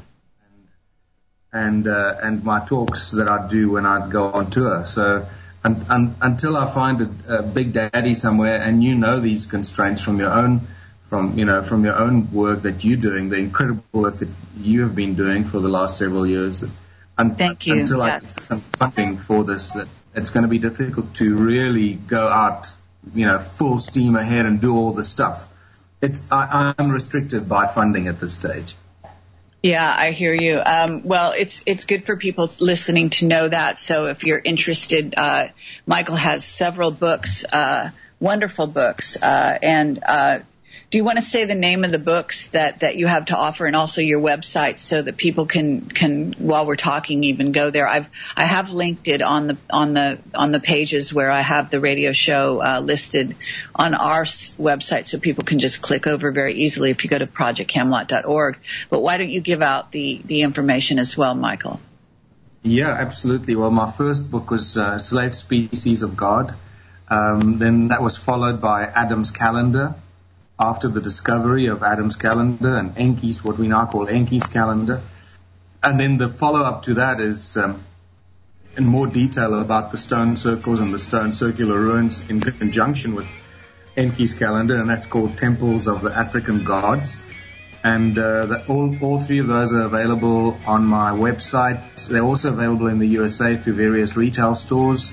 and and, uh, and my talks that I do when I go on tour. So un, un, until I find a, a big daddy somewhere, and you know these constraints from your own from you know from your own work that you're doing, the incredible work that you have been doing for the last several years. Un, Thank you. Until yeah. I get some funding for this, that it's going to be difficult to really go out, you know, full steam ahead and do all the stuff. It's I, I'm restricted by funding at this stage. Yeah, I hear you. Um, well, it's it's good for people listening to know that. So if you're interested, uh, Michael has several books, uh, wonderful books. Uh, and uh, do you want to say the name of the books that, that you have to offer, and also your website, so that people can, can while we're talking, even go there? I've I have linked it on the on the on the pages where I have the radio show uh, listed on our website, so people can just click over very easily if you go to project camelot dot org. But why don't you give out the, the information as well, Michael? Yeah, absolutely. Well, my first book was uh, Slave Species of God. Um, then that was followed by Adam's Calendar. After the discovery of Adam's calendar and Enki's, what we now call Enki's calendar. And then the follow-up to that is um, in more detail about the stone circles and the stone circular ruins in conjunction with Enki's calendar, and that's called Temples of the African Gods. And uh, the, all, all three of those are available on my website. They're also available in the U S A through various retail stores.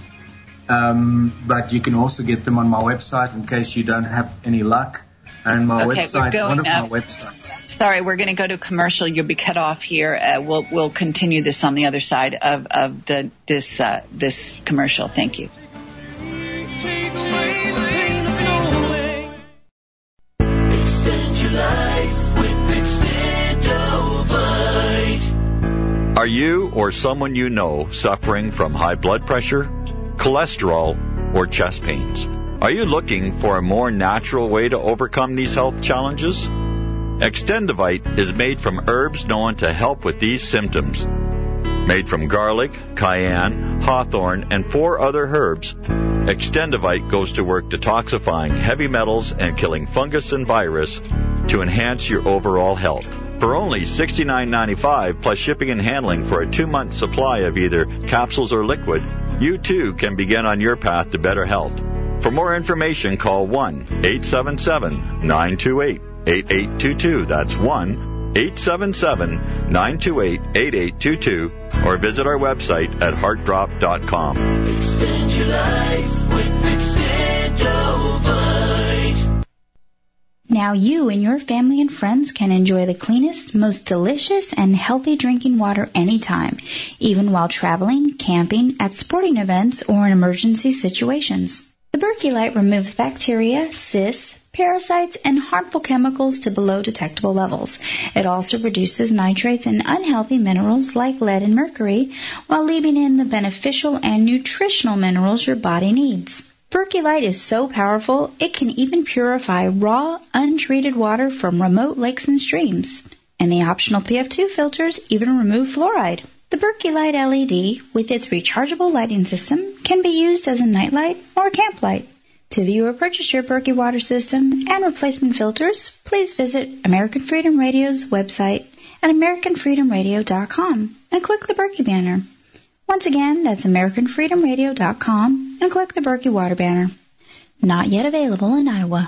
Um, but you can also get them on my website in case you don't have any luck. And my okay, website, going, one of uh, my websites. Sorry, we're going to go to commercial. You'll be cut off here. Uh, we'll we'll continue this on the other side of of the this uh, this commercial. Thank you. Are you or someone you know suffering from high blood pressure, cholesterol, or chest pains? Are you looking for a more natural way to overcome these health challenges? Extendivite is made from herbs known to help with these symptoms. Made from garlic, cayenne, hawthorn, and four other herbs, Extendivite goes to work detoxifying heavy metals and killing fungus and virus to enhance your overall health. For only sixty-nine ninety-five plus shipping and handling for a two-month supply of either capsules or liquid, you too can begin on your path to better health. For more information, call one eight seven seven, nine two eight, eight eight two two. That's one eight seven seven, nine two eight, eight eight two two, or visit our website at heart drop dot com. Extend your life with Extendovite. Now you and your family and friends can enjoy the cleanest, most delicious, and healthy drinking water anytime, even while traveling, camping, at sporting events, or in emergency situations. The Berkey removes bacteria, cysts, parasites, and harmful chemicals to below detectable levels. It also reduces nitrates and unhealthy minerals like lead and mercury, while leaving in the beneficial and nutritional minerals your body needs. Berkey is so powerful, it can even purify raw, untreated water from remote lakes and streams. And the optional P F two filters even remove fluoride. The Berkey Light L E D, with its rechargeable lighting system, can be used as a nightlight or camp light. To view or purchase your Berkey water system and replacement filters, please visit American Freedom Radio's website at american freedom radio dot com and click the Berkey banner. Once again, that's american freedom radio dot com and click the Berkey water banner. Not yet available in Iowa.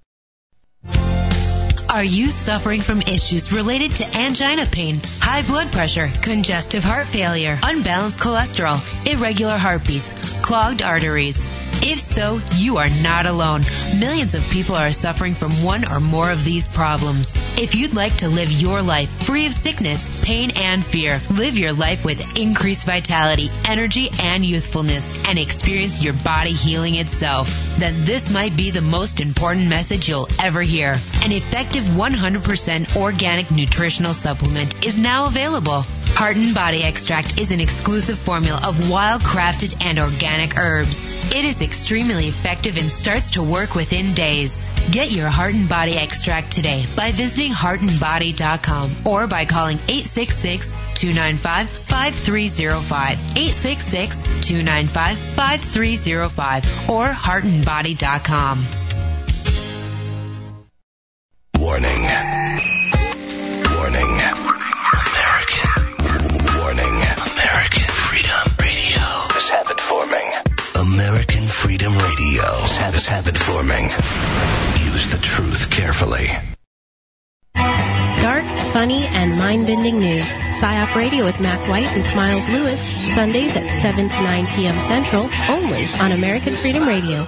Are you suffering from issues related to angina pain, high blood pressure, congestive heart failure, unbalanced cholesterol, irregular heartbeats, clogged arteries? If so, you are not alone. Millions of people are suffering from one or more of these problems. If you'd like to live your life free of sickness, pain, and fear, live your life with increased vitality, energy, and youthfulness, and experience your body healing itself, then this might be the most important message you'll ever hear. An effective one hundred percent organic nutritional supplement is now available. Heart and Body Extract is an exclusive formula of wild-crafted and organic herbs. It is extremely effective and starts to work within days. Get your Heart and Body Extract today by visiting heart and body dot com or by calling eight six six, two nine five, five three zero five, eight six six, two nine five, five three zero five, or heart and body dot com. Warning. Warning. American. Warning. American Freedom Radio. This habit forming. American Freedom Radio. This habit, habit forming. Use the truth carefully. Dark, funny, and mind-bending news. PSYOP Radio with Mac White and Smiles Lewis. Sundays at seven to nine p.m. Central. Only on American Freedom Radio.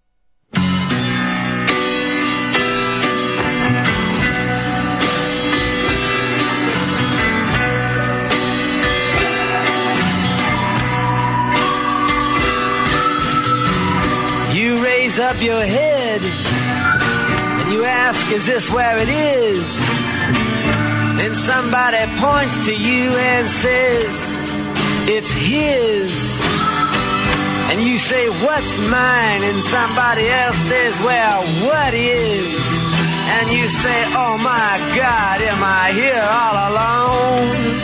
Up your head and you ask, is this where it is? Then somebody points to you and says, it's his. And you say, what's mine? And somebody else says, well, what is? And you say, oh my God, am I here all alone?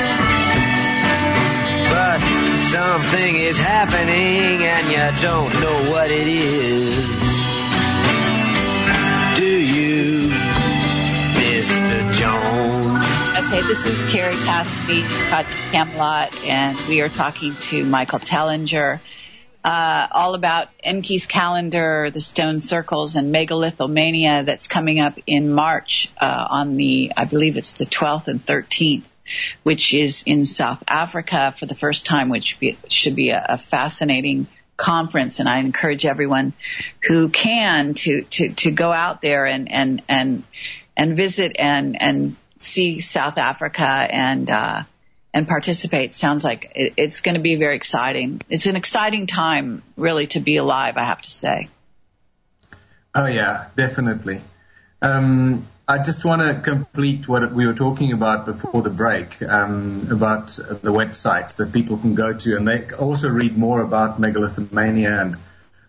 But something is happening and you don't know what it is. Do you, Mister Jones? Okay, this is Carrie Cassidy, Project Camelot, and we are talking to Michael Tellinger uh, all about Enki's calendar, the stone circles, and megalithomania that's coming up in March uh, on the, I believe it's the twelfth and thirteenth. Which is in South Africa for the first time, which be, should be a, a fascinating conference. And I encourage everyone who can to, to, to go out there and, and, and, and visit and, and see South Africa and, uh, and participate. Sounds like it, it's going to be very exciting. It's an exciting time, really, to be alive, I have to say. Oh, yeah, definitely. Um, I just want to complete what we were talking about before the break, um, about the websites that people can go to, and they also read more about megalithomania and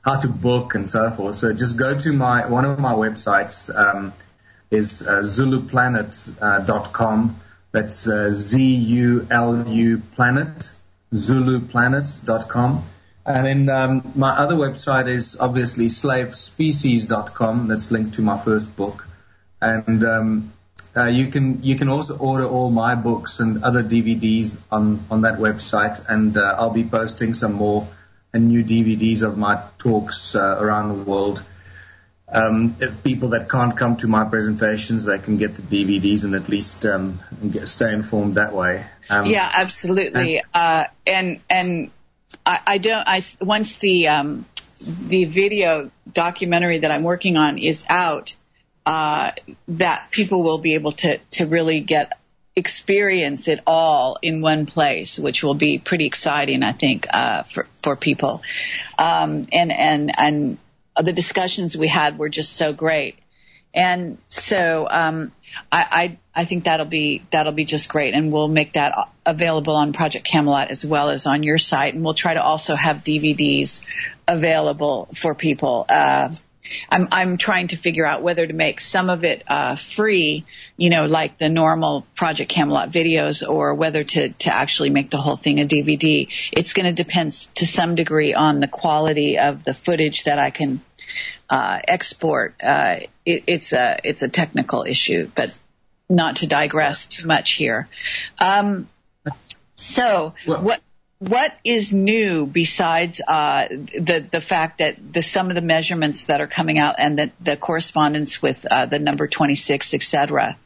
how to book and so forth. So just go to my one of my websites um, is uh, zulu planet dot com. That's uh, Z U L U planet, zulu planet dot com. And then um, my other website is obviously slave species dot com. That's linked to my first book. And um, uh, you can you can also order all my books and other D V Ds on, on that website. And uh, I'll be posting some more and new D V Ds of my talks uh, around the world. Um, if people that can't come to my presentations, they can get the D V Ds and at least um, get, stay informed that way. Um, yeah, absolutely. And, uh, and and I, I don't. I once the um, the video documentary that I'm working on is out, uh, that people will be able to to really get experience it all in one place, which will be pretty exciting, I think, uh, for for people. Um, and and and. The discussions we had were just so great, and so um, I, I I think that'll be that'll be just great, and we'll make that available on Project Camelot as well as on your site, and we'll try to also have D V Ds available for people. Uh, I'm I'm trying to figure out whether to make some of it uh, free, you know, like the normal Project Camelot videos, or whether to, to actually make the whole thing a D V D. It's going to depend to some degree on the quality of the footage that I can uh, export. Uh, it, it's a it's a technical issue, but not to digress too much here. Um, so well, what? What is new besides uh, the the fact that the some of the measurements that are coming out and the, the correspondence with uh, the number twenty-six, et cetera?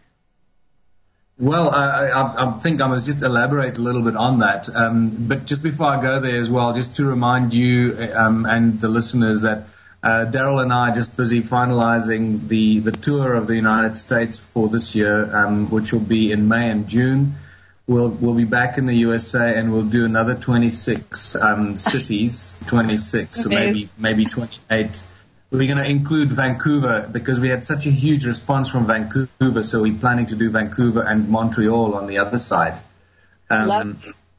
Well, I, I, I think I must just elaborate a little bit on that. Um, but just before I go there as well, just to remind you um, and the listeners that uh, Daryl and I are just busy finalizing the, the tour of the United States for this year, um, which will be in May and June. We'll we'll be back in the U S A and we'll do another twenty-six um, cities, twenty-six, or maybe maybe twenty-eight. We're going to include Vancouver because we had such a huge response from Vancouver, so we're planning to do Vancouver and Montreal on the other side. Um,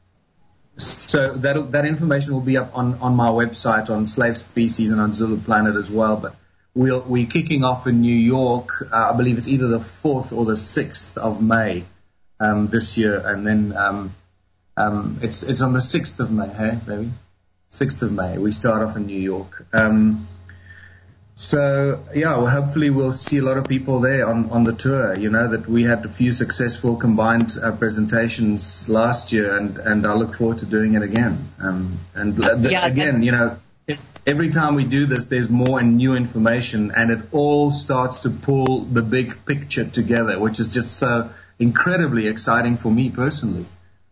so that that information will be up on, on my website on Slave Species and on Zulu Planet as well. But we'll we're kicking off in New York. Uh, I believe it's either the fourth or the sixth of May. Um, this year, and then um, um, it's it's on the sixth of May, hey, baby? sixth of May. We start off in New York. Um, so, yeah, well, hopefully we'll see a lot of people there on, on the tour. You know, that we had a few successful combined uh, presentations last year, and, and I look forward to doing it again. Um, and the, yeah, again, you know, if, every time we do this, there's more and new information, and it all starts to pull the big picture together, which is just so incredibly exciting for me personally.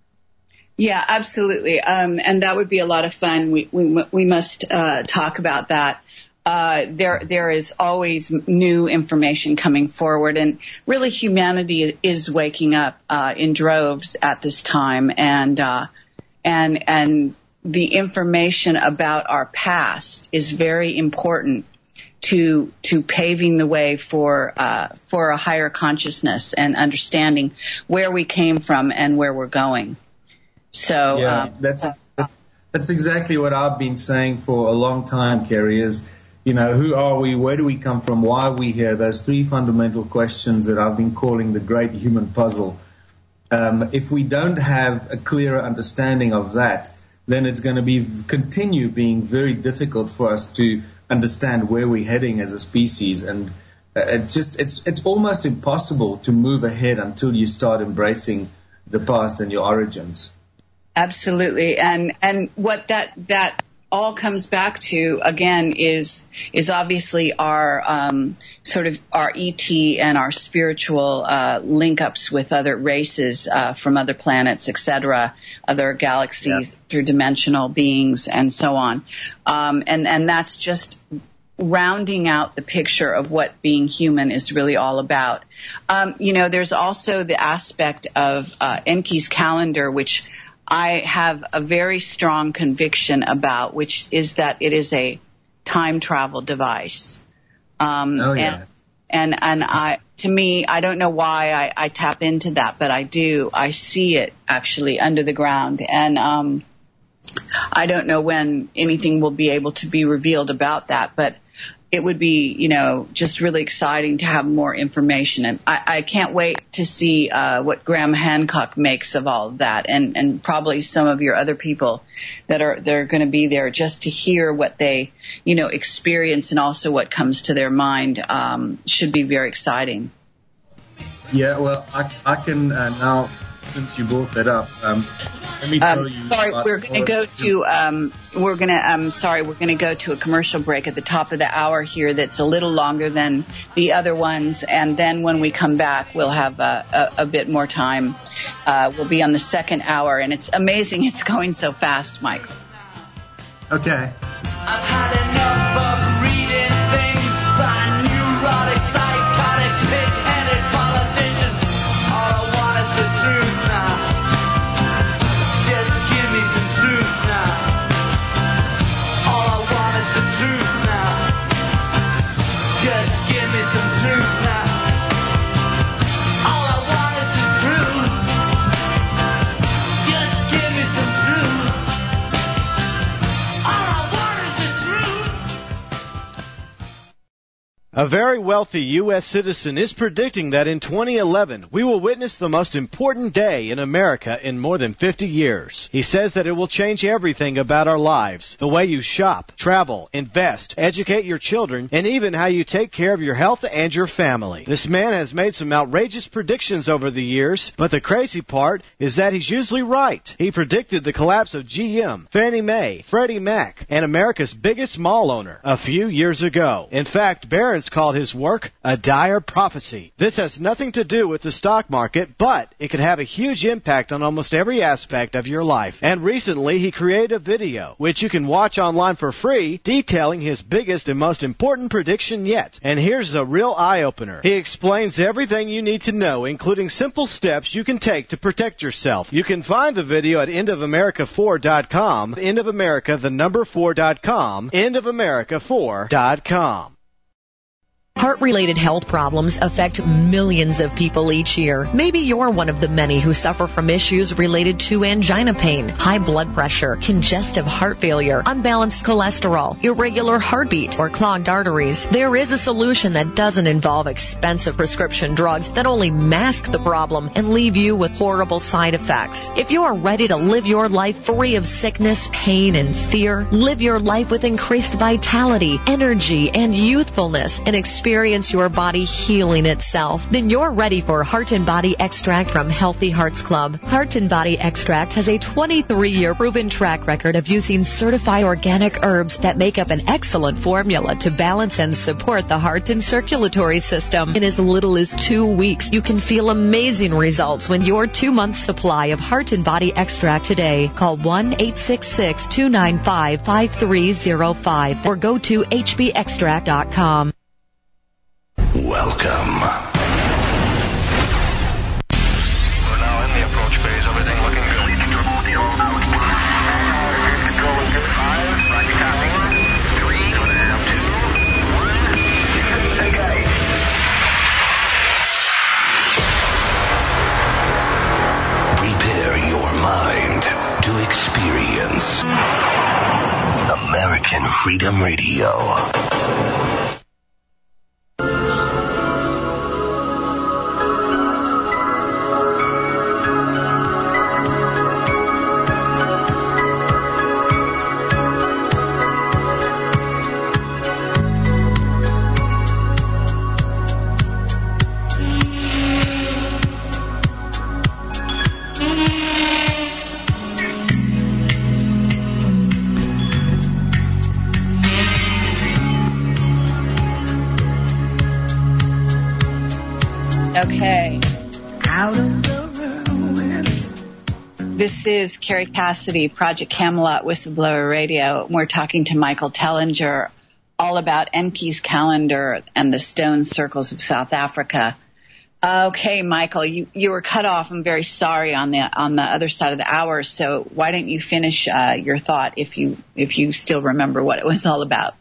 Yeah, absolutely. Um, and that would be a lot of fun. We we, we must uh, talk about that. Uh, there there is always new information coming forward, and really humanity is waking up uh, in droves at this time, and uh, and and the information about our past is very important to to paving the way for uh, for a higher consciousness and understanding where we came from and where we're going. So yeah, um, that's that's exactly what I've been saying for a long time, Kerry. Is you know who are we? Where do we come from? Why are we here? Those three fundamental questions that I've been calling the great human puzzle. Um, if we don't have a clearer understanding of that, then it's going to be continue being very difficult for us to understand where we're heading as a species, and uh, it just it's it's almost impossible to move ahead until you start embracing the past and your origins. Absolutely, and and what that that all comes back to again is is obviously our um, sort of our E T and our spiritual uh, link-ups with other races uh, from other planets, et cetera, other galaxies, yeah. through dimensional beings, and so on. Um, and and that's just rounding out the picture of what being human is really all about. Um, you know, there's also the aspect of uh, Enki's calendar, which I have a very strong conviction about, which is that it is a time travel device. Um, oh, yeah. And, and, and I, to me, I don't know why I, I tap into that, but I do. I see it actually under the ground. And, um, I don't know when anything will be able to be revealed about that, but it would be, you know, just really exciting to have more information. And I, I can't wait to see uh, what Graham Hancock makes of all of that, and, and probably some of your other people that are that are going to be there, just to hear what they, you know, experience and also what comes to their mind. Um, should be very exciting. Yeah, well, I, I can uh, now, since you brought that up, um, let me tell um, you. Sorry, we're going to go to. Um, we're going to. I'm sorry, we're going to go to a commercial break at the top of the hour here. That's a little longer than the other ones, and then when we come back, we'll have a, a, a bit more time. Uh, we'll be on the second hour, and it's amazing. It's going so fast, Michael. Okay. I've had enough of reading things by neurotic, psychotic, pig-headed politicians. All I want is the truth now. Just give me some truth now. All I want is the truth now. Just give me some truth now. All I want is the truth. Just give me some truth. All I want is the truth. A very wealthy U S citizen is predicting that in twenty eleven we will witness the most important day in America in more than fifty years. He says that it will change everything about our lives, the way you shop, travel, invest, educate your children, and even how you take care of your health and your family. This man has made some outrageous predictions over the years, but the crazy part is that he's usually right. He predicted the collapse of G M, Fannie Mae, Freddie Mac, and America's biggest mall owner a few years ago. In fact, Barron's called his work a dire prophecy. This has nothing to do with the stock market, but it could have a huge impact on almost every aspect of your life. And recently, he created a video, which you can watch online for free, detailing his biggest and most important prediction yet. And here's a real eye-opener. He explains everything you need to know, including simple steps you can take to protect yourself. You can find the video at end of america four dot com, End of America, the number four dot com, end of america four dot com. Heart-related health problems affect millions of people each year. Maybe you're one of the many who suffer from issues related to angina pain, high blood pressure, congestive heart failure, unbalanced cholesterol, irregular heartbeat, or clogged arteries. There is a solution that doesn't involve expensive prescription drugs that only mask the problem and leave you with horrible side effects. If you are ready to live your life free of sickness, pain, and fear, live your life with increased vitality, energy, and youthfulness, and experience Experience your body healing itself, then you're ready for Heart and Body Extract from Healthy Hearts Club. Heart and Body Extract has a twenty-three year proven track record of using certified organic herbs that make up an excellent formula to balance and support the heart and circulatory system. In as little as two weeks, you can feel amazing results when your two-month supply of Heart and Body Extract today. Call one eight six six, two nine five, five three zero five or go to h b extract dot com. Welcome. We're now in the approach phase. Everything looking good. Control deal out. Control is good. Five. Roger, copy. Three. Two and a half. Two. One. Take eight. Prepare your mind to experience American Freedom Radio. Okay. This is Carrie Cassidy, Project Camelot Whistleblower Radio. We're talking to Michael Tellinger all about Enki's calendar and the stone circles of South Africa. Okay, Michael, you, you were cut off. I'm very sorry on the on the other side of the hour. So why don't you finish uh, your thought if you if you still remember what it was all about?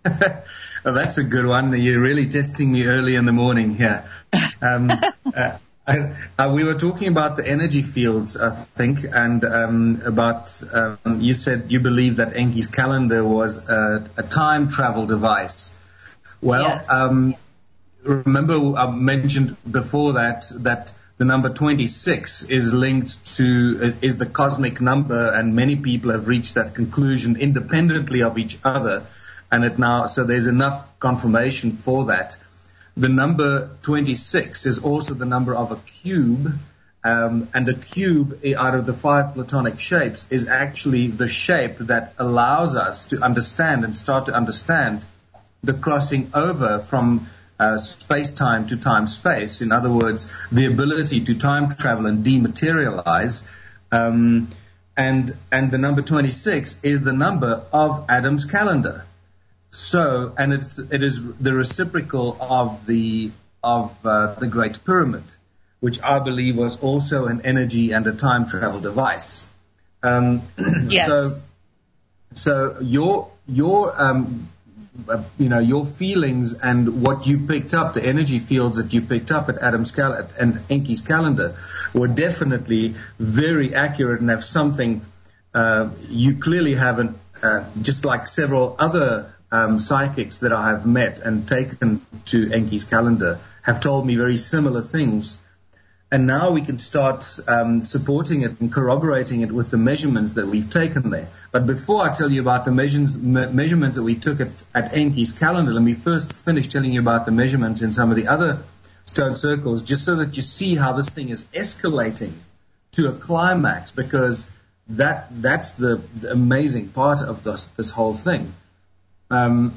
Oh, that's a good one. You're really testing me early in the morning here. Um, uh, I, uh, we were talking about the energy fields, I think, and um, about um, you said you believe that Enki's calendar was a, a time travel device. Well, Yes. um, remember I mentioned before that that the number twenty-six is linked to is the cosmic number, and many people have reached that conclusion independently of each other, and it now so there's enough confirmation for that. The number twenty-six is also the number of a cube, um, and a cube out of the five Platonic shapes is actually the shape that allows us to understand and start to understand the crossing over from uh, space-time to time-space. In other words, the ability to time travel and dematerialize. Um, and and the number twenty-six is the number of Adam's calendar. So, and it's it is the reciprocal of the of uh, the Great Pyramid, which I believe was also an energy and a time travel device. Um, Yes. So, so your your um, uh, you know your feelings and what you picked up, the energy fields that you picked up at Adam's cal- and Enki's calendar, were definitely very accurate and have something. Uh, you clearly haven't, uh, just like several other um, psychics that I have met and taken to Enki's calendar, have told me very similar things. And now we can start um, supporting it and corroborating it with the measurements that we've taken there. But before I tell you about the measurements, me- measurements that we took at, at Enki's calendar, let me first finish telling you about the measurements in some of the other stone circles, just so that you see how this thing is escalating to a climax, because that that's the, the amazing part of this, this whole thing. Um,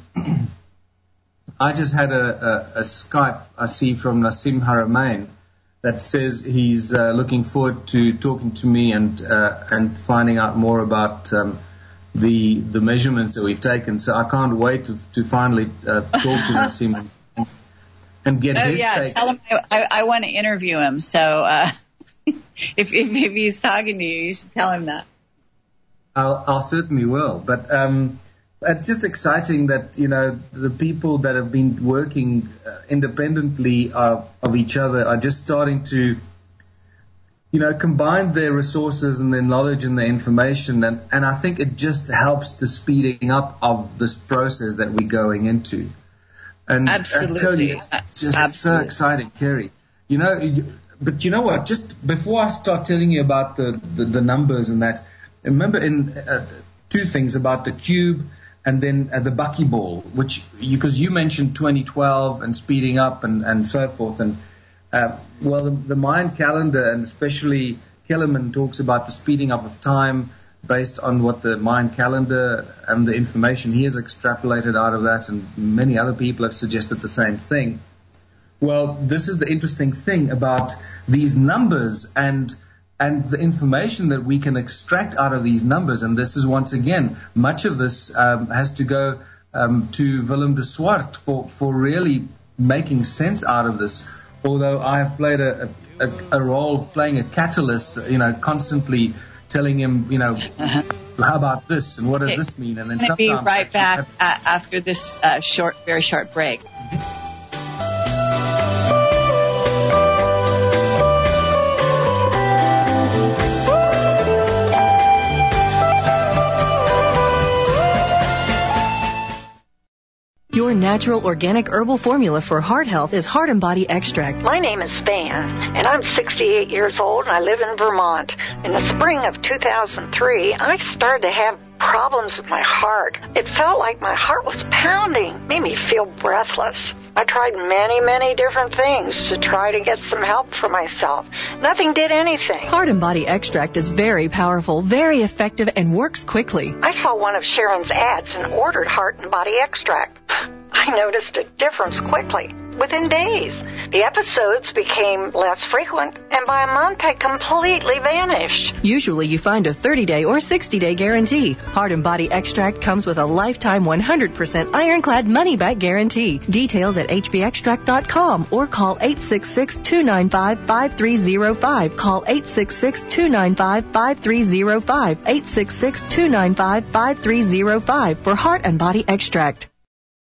I just had a, a, a Skype I see from Nassim Haramein that says he's uh, looking forward to talking to me and uh, and finding out more about um, the the measurements that we've taken. So I can't wait to to finally uh, talk to Nassim and, and get Oh his yeah, take. tell him I, I, I want to interview him. So uh, if, if if he's talking to you, you should tell him that. I'll, I'll certainly will. But um, it's just exciting that, you know, the people that have been working uh, independently of, of each other are just starting to, you know, combine their resources and their knowledge and their information. And, and I think it just helps the speeding up of this process that we're going into. And Absolutely. I tell you, it's just Absolutely. so exciting, Kerry. You know, but you know what? Just before I start telling you about the, the, the numbers and that, remember in uh, two things about the cube and then uh, the buckyball, which because you, you mentioned twenty twelve and speeding up and, and so forth. And uh, well, the, the Mayan calendar, and especially Kellerman talks about the speeding up of time based on what the Mayan calendar and the information he has extrapolated out of that, and many other people have suggested the same thing. Well, this is the interesting thing about these numbers and and the information that we can extract out of these numbers. And this is, once again, much of this um, has to go um, to Willem de Swart for, for really making sense out of this. Although I have played a, a, a role playing a catalyst, you know, constantly telling him, you know, how about this and what does Okay. this mean? And then I'm going to be sometimes right I back have- uh, after this uh, short, very short break. Your natural organic herbal formula for heart health is Heart and Body Extract. My name is Van, and I'm sixty-eight years old, and I live in Vermont. In the spring of two thousand three, I started to have problems with my heart. It felt like my heart was pounding, made me feel breathless. I tried many, many different things to try to get some help for myself. Nothing did anything. Heart and Body Extract is very powerful, very effective, and works quickly. I saw one of Sharon's ads and ordered Heart and Body Extract. I noticed a difference quickly, within days. The episodes became less frequent, and by a month had completely vanished. Usually you find a thirty-day or sixty-day guarantee. Heart and Body Extract comes with a lifetime one hundred percent ironclad money-back guarantee. Details at h b extract dot com or call eight six six, two nine five, five three zero five. Call eight six six, two nine five, five three zero five. eight six six, two nine five, five three zero five for Heart and Body Extract.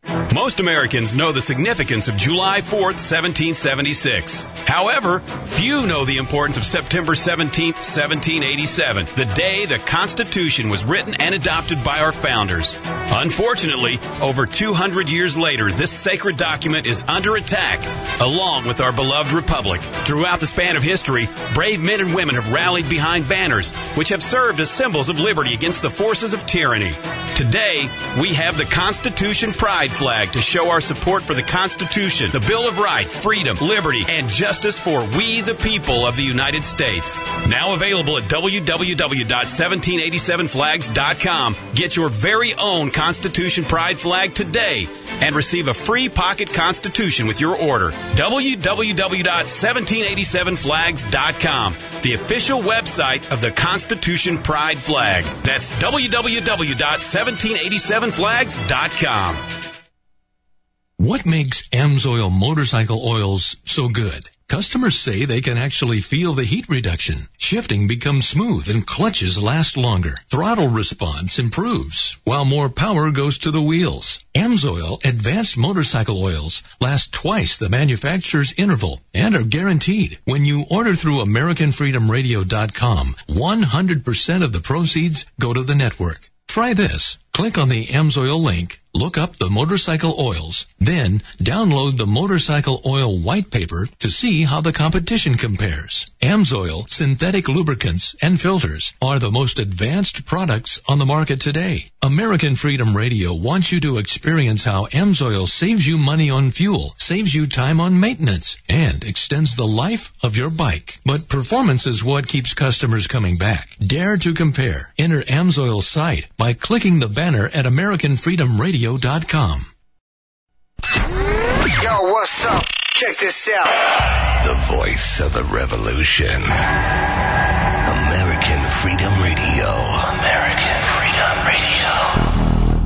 Most Americans know the significance of July fourth, seventeen seventy-six. However, few know the importance of September seventeenth, seventeen eighty-seven, the day the Constitution was written and adopted by our founders. Unfortunately, over two hundred years later, this sacred document is under attack, along with our beloved republic. Throughout the span of history, brave men and women have rallied behind banners, which have served as symbols of liberty against the forces of tyranny. Today, we have the Constitution Pride flag to show our support for the Constitution, the Bill of Rights, freedom, liberty, and justice for we the people of the United States. Now available at w w w dot seventeen eighty-seven flags dot com. Get your very own Constitution Pride flag today and receive a free pocket Constitution with your order. w w w dot seventeen eighty-seven flags dot com, the official website of the Constitution Pride flag. That's w w w dot seventeen eighty-seven flags dot com. What makes AMSOIL motorcycle oils so good? Customers say they can actually feel the heat reduction. Shifting becomes smooth and clutches last longer. Throttle response improves, while more power goes to the wheels. AMSOIL Advanced Motorcycle Oils last twice the manufacturer's interval and are guaranteed. When you order through American Freedom Radio dot com, one hundred percent of the proceeds go to the network. Try this. Click on the AMSOIL link, look up the motorcycle oils, then download the motorcycle oil white paper to see how the competition compares. AMSOIL synthetic lubricants and filters are the most advanced products on the market today. American Freedom Radio wants you to experience how AMSOIL saves you money on fuel, saves you time on maintenance, and extends the life of your bike. But performance is what keeps customers coming back. Dare to compare. Enter AMSOIL's site by clicking the banner at American Freedom Radio dot com. Yo, what's up? Check this out. The voice of the revolution. American Freedom Radio. American Freedom Radio.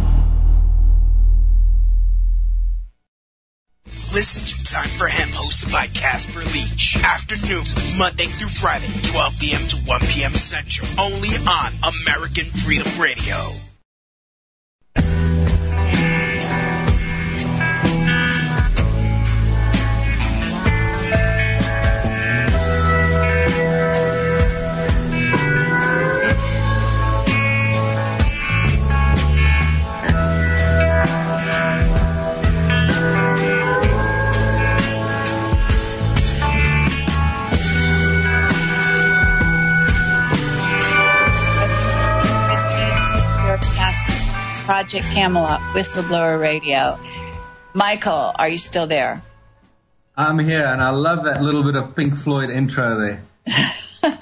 Listen to Time for Him, hosted by Casper Leach. Afternoons, Monday through Friday, twelve p.m. to one p.m. Central. Only on American Freedom Radio. Project Camelot, Whistleblower Radio. Michael, are you still there? I'm here, and I love that little bit of Pink Floyd intro there.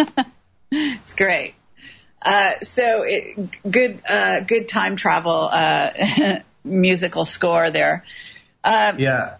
It's great. Uh, so, it, good, uh, good time travel uh, musical score there. Um, yeah.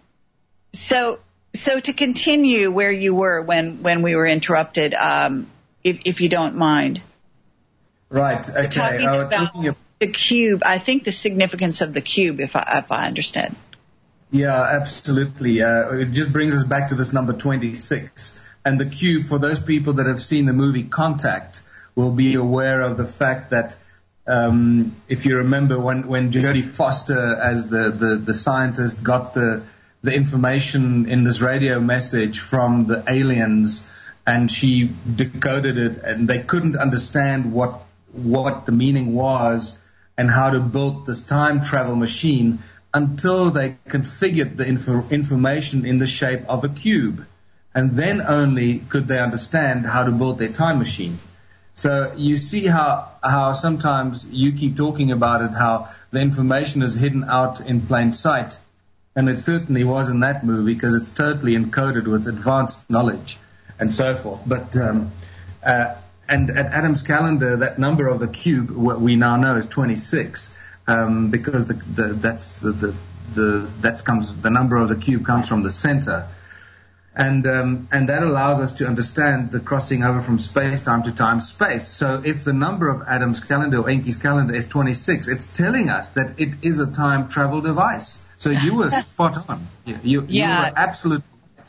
So, so to continue where you were when, when we were interrupted, um, if, if you don't mind. Right. Okay. We're talking I was about talking about the cube. I think the significance of the cube, if I, if I understand. Yeah, absolutely. Uh, it just brings us back to this number twenty-six. And the cube, for those people that have seen the movie Contact, will be aware of the fact that um, if you remember when, when Jodie Foster, as the, the, the scientist, got the, the information in this radio message from the aliens, and she decoded it, and they couldn't understand what what the meaning was and how to build this time travel machine until they configured the info- information in the shape of a cube. And then only could they understand how to build their time machine. So you see how how sometimes you keep talking about it, how the information is hidden out in plain sight. And it certainly was in that movie because it's totally encoded with advanced knowledge and so forth. But um, uh, and at Adam's calendar, that number of the cube, what we now know is twenty-six, um, because the, the, that's the, the, the that's comes the number of the cube comes from the center, and um, and that allows us to understand the crossing over from space time to time space. So if the number of Adam's calendar or Enki's calendar is twenty-six, it's telling us that it is a time travel device. So you were spot on. You, you, yeah. you were absolutely.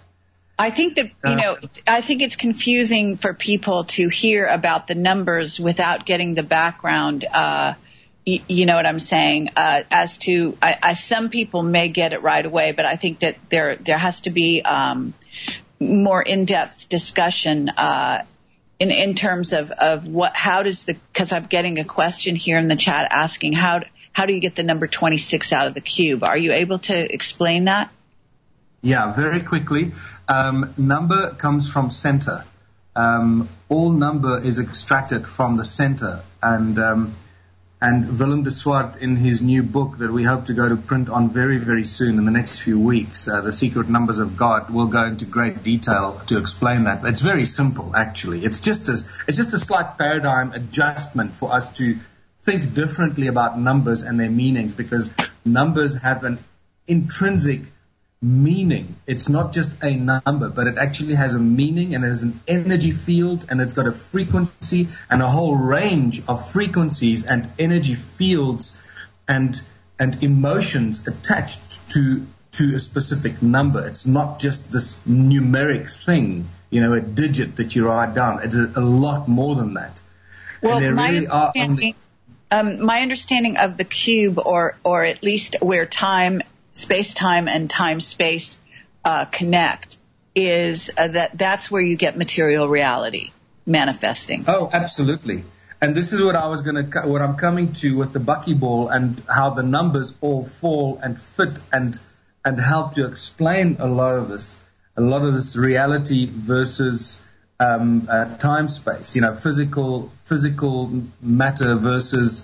I think that, you know, I think it's confusing for people to hear about the numbers without getting the background, uh, y- you know what I'm saying? Uh, as to, I, I, some people may get it right away, but I think that there there has to be um, more in-depth discussion uh, in in terms of, of what, how does the, because I'm getting a question here in the chat asking how how do you get the number twenty-six out of the cube? Are you able to explain that? Yeah, very quickly. Um, number comes from center. Um, all number is extracted from the center, and um, and Willem de Swart, in his new book that we hope to go to print on very, very soon in the next few weeks, uh, The Secret Numbers of God, will go into great detail to explain that. It's very simple, actually. It's just a, it's just a slight paradigm adjustment for us to think differently about numbers and their meanings, because numbers have an intrinsic meaning. It's not just a number, but it actually has a meaning, and it has an energy field, and it's got a frequency and a whole range of frequencies and energy fields and and emotions attached to to a specific number. It's not just this numeric thing, you know, a digit that you write down. It's a, a lot more than that. Well, and there my really are understanding, um, my understanding of the cube, or or at least where time, space-time and time-space uh, connect, is uh, that that's where you get material reality manifesting. Oh, absolutely. And this is what I was going to, what I'm coming to with the buckyball, and how the numbers all fall and fit and and help to explain a lot of this, a lot of this reality versus um, uh, time-space. You know, physical physical matter versus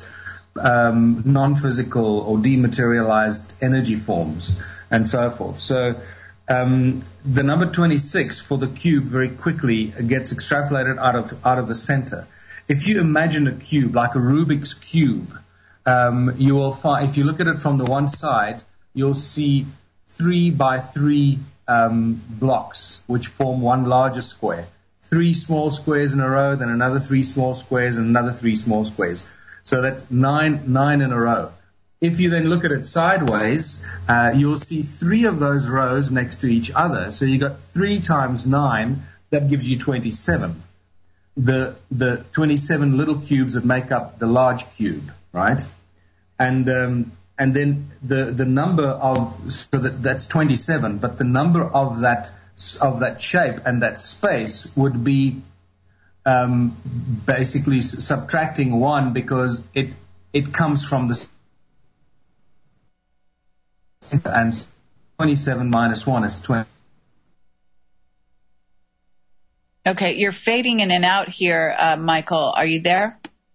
Um, non-physical or dematerialized energy forms, and so forth. So um, the number twenty-six for the cube very quickly gets extrapolated out of out of the center. If you imagine a cube like a Rubik's cube, um, you will find, if you look at it from the one side, you'll see three by three um, blocks which form one larger square. Three small squares in a row, then another three small squares, and another three small squares. So that's nine, nine in a row. If you then look at it sideways, uh, you'll see three of those rows next to each other. So you got three times nine, that gives you twenty-seven. The the twenty-seven little cubes that make up the large cube, right? And um, and then the the number of, so that that's twenty-seven, but the number of that of that shape and that space would be Um, basically subtracting one, because it it comes from the, and twenty-seven minus one is twenty. Okay, you're fading in and out here, uh, Michael. Are you there?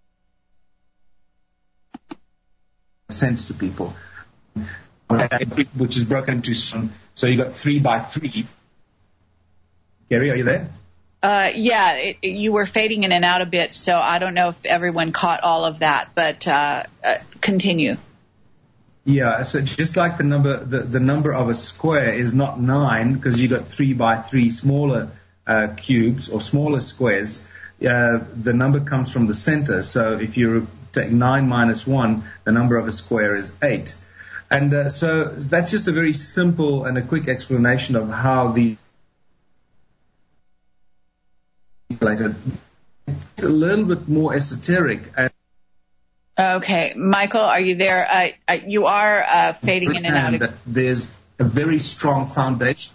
Sense to people, which is broken into some. So you got three by three. Gary, are you there? Uh, yeah, it, it, you were fading in and out a bit, so I don't know if everyone caught all of that, but uh, uh, continue. Yeah, so just like the number, the, the number of a square is not nine, because you got three by three smaller uh, cubes or smaller squares. Uh, the number comes from the center. So if you take nine minus one, the number of a square is eight. And uh, so that's just a very simple and a quick explanation of how the it's a little bit more esoteric. And okay, Michael, are you there? Uh, uh, you are uh, fading in and out. That there's a very strong foundation.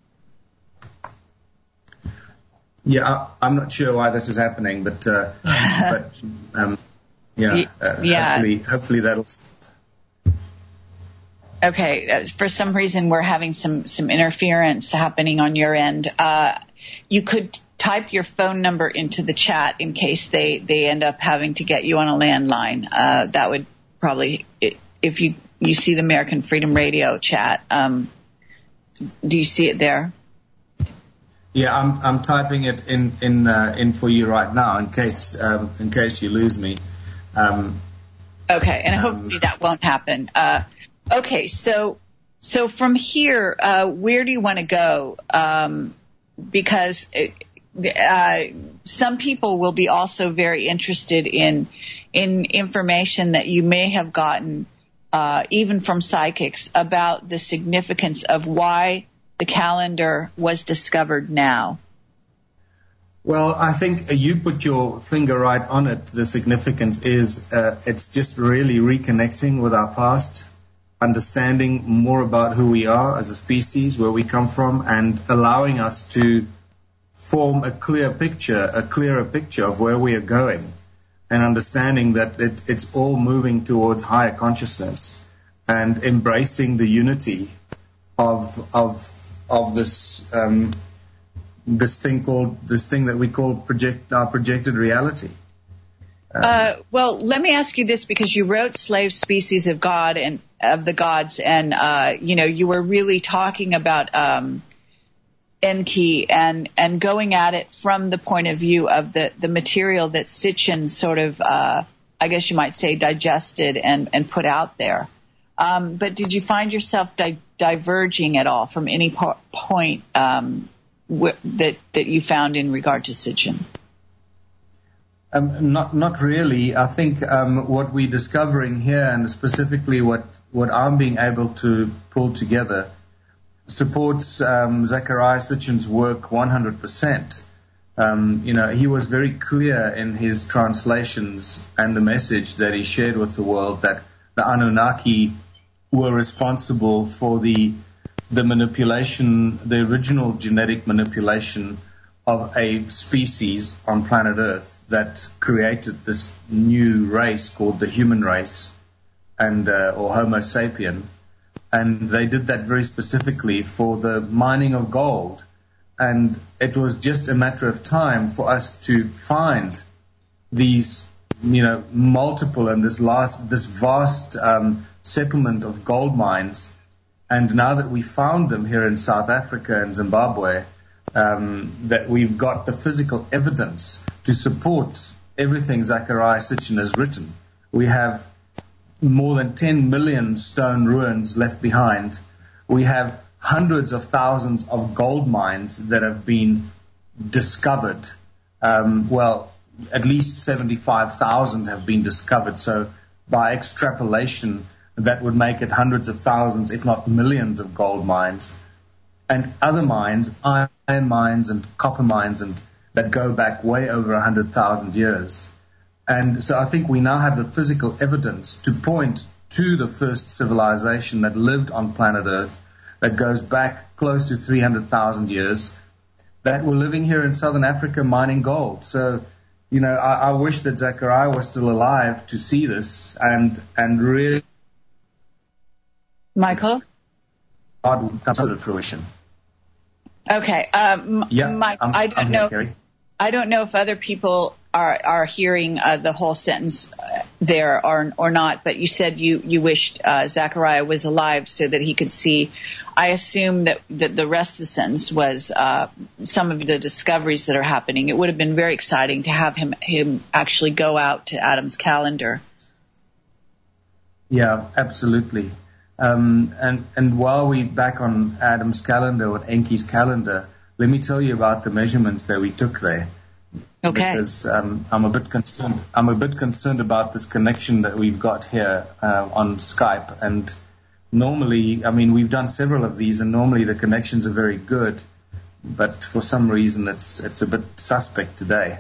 Yeah, I, I'm not sure why this is happening, but uh, but um, yeah, uh, yeah. Hopefully, hopefully that'll. Okay, uh, for some reason we're having some some interference happening on your end. Uh, you could type your phone number into the chat in case they, they end up having to get you on a landline. Uh, that would probably, if you, you see the American Freedom Radio chat, um, do you see it there? Yeah, I'm I'm typing it in in uh, in for you right now in case um, in case you lose me. Um, okay, and um, hopefully that won't happen. Uh, okay, so so from here, uh, where do you want to go? Um, because it, Uh, some people will be also very interested in in information that you may have gotten uh, even from psychics about the significance of why the calendar was discovered now. Well, I think uh, you put your finger right on it. The significance is uh, it's just really reconnecting with our past, understanding more about who we are as a species, where we come from, and allowing us to form a clear picture, a clearer picture of where we are going, and understanding that it, it's all moving towards higher consciousness and embracing the unity of of of this um, this thing called this thing that we call project our projected reality. Um, uh, well, let me ask you this, because you wrote "Slave Species of God" and of the gods, and uh, you know you were really talking about um, Enki and and going at it from the point of view of the the material that Sitchin sort of, uh, I guess you might say, digested and and put out there. Um, but did you find yourself di- diverging at all from any po- point um, w- that that you found in regard to Sitchin? Um, not not really. I think um, what we're discovering here, and specifically what, what I'm being able to pull together, supports um, Zecharia Sitchin's work one hundred percent. Um, you know, he was very clear in his translations and the message that he shared with the world that the Anunnaki were responsible for the the manipulation, the original genetic manipulation of a species on planet Earth that created this new race called the human race, and uh, or Homo sapien, and they did that very specifically for the mining of gold, and it was just a matter of time for us to find these, you know, multiple and this last, this vast um, settlement of gold mines, and now that we found them here in South Africa and Zimbabwe. Um, that we've got the physical evidence to support everything Zecharia Sitchin has written. We have more than ten million stone ruins left behind. We have hundreds of thousands of gold mines that have been discovered. Um, well, at least seventy-five thousand have been discovered. So by extrapolation, that would make it hundreds of thousands, if not millions, of gold mines. And other mines, iron mines and copper mines, and that go back way over one hundred thousand years. And so I think we now have the physical evidence to point to the first civilization that lived on planet Earth, that goes back close to three hundred thousand years, that were living here in southern Africa mining gold. So, you know, I, I wish that Zecharia was still alive to see this and, and really... Michael? God would come to fruition. Okay, um, yeah, Mike, I'm, I don't I'm know. Here, I don't know if other people are are hearing uh, the whole sentence uh, there or or not. But you said you you wished uh, Zecharia was alive so that he could see. I assume that, that the rest of the sentence was uh, some of the discoveries that are happening. It would have been very exciting to have him him actually go out to Adam's calendar. Yeah, absolutely. Um, and, and while we're back on Adam's calendar or Enki's calendar, let me tell you about the measurements that we took there. Okay. Because um, I'm a bit concerned. I'm a bit concerned about this connection that we've got here uh, on Skype. And normally, I mean, we've done several of these, and normally the connections are very good. But for some reason, it's it's a bit suspect today.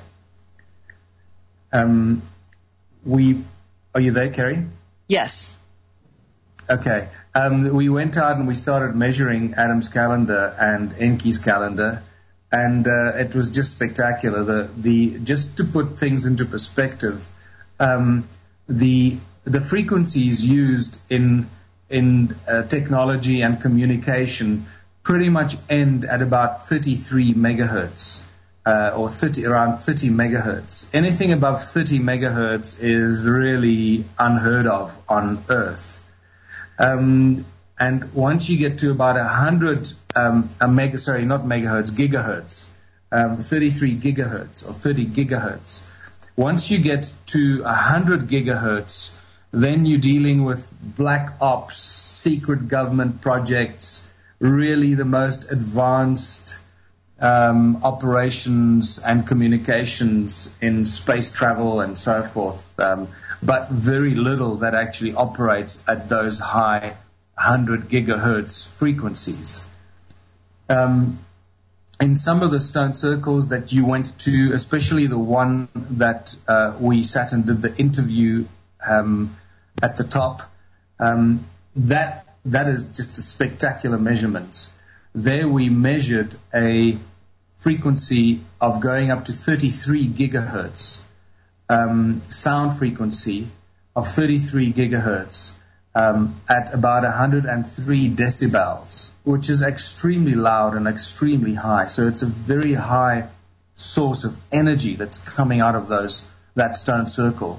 Um, we are you there, Kerry? Yes. Okay. Um, we went out and we started measuring Adam's calendar and Enki's calendar, and uh, it was just spectacular. The the just to put things into perspective, um, the the frequencies used in in uh, technology and communication pretty much end at about thirty-three megahertz, uh, or thirty around thirty megahertz. Anything above thirty megahertz is really unheard of on Earth. Um, and once you get to about a hundred, um, a mega, sorry, not megahertz, gigahertz, um, thirty-three gigahertz or thirty gigahertz. Once you get to a hundred gigahertz, then you're dealing with black ops, secret government projects, really the most advanced um, operations and communications in space travel and so forth. Um, but very little that actually operates at those high one hundred gigahertz frequencies. Um, in some of the stone circles that you went to, especially the one that uh, we sat and did the interview um, at the top, um, that that is just a spectacular measurement. There we measured a frequency of going up to thirty-three gigahertz, um, sound frequency of thirty-three gigahertz um, at about one hundred three decibels, which is extremely loud and extremely high. So it's a very high source of energy that's coming out of those that stone circle.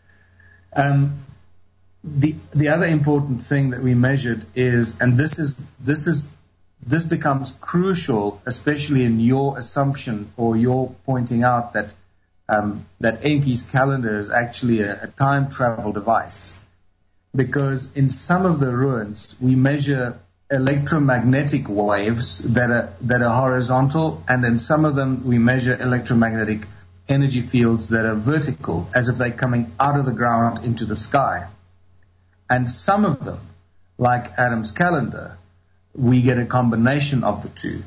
Um, the the other important thing that we measured is, and this is this is this becomes crucial, especially in your assumption or your pointing out that um, that Enki's calendar is actually a, a time travel device, because in some of the ruins we measure electromagnetic waves that are that are horizontal, and in some of them we measure electromagnetic energy fields that are vertical, as if they're coming out of the ground into the sky. And some of them, like Adam's calendar, we get a combination of the two.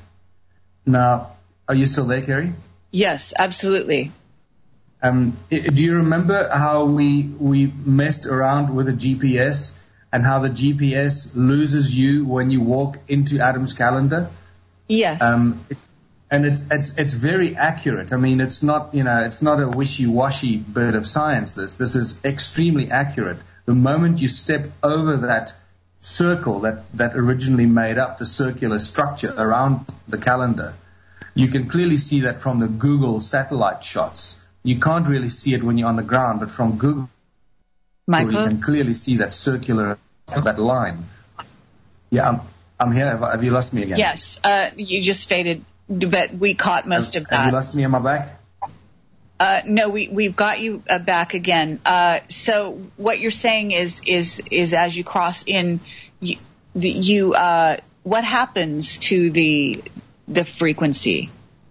Now, are you still there, Kerry? Yes, absolutely. Um, do you remember how we we messed around with a G P S and how the G P S loses you when you walk into Adam's calendar? Yes. Um, it, and it's it's it's very accurate. I mean, it's not you know it's not a wishy-washy bit of science. This this is extremely accurate. The moment you step over that circle that, that originally made up the circular structure around the calendar, you can clearly see that from the Google satellite shots. You can't really see it when you're on the ground, but from Google, Michael? you can clearly see that circular, that line. Yeah, I'm, I'm here. Have, have you lost me again? Yes, uh, you just faded, but we caught most have, of that. Have you lost me on my back? Uh, no, we, we've got you uh, back again. Uh, so what you're saying is is is as you cross in, you, the, you uh, what happens to the the frequency?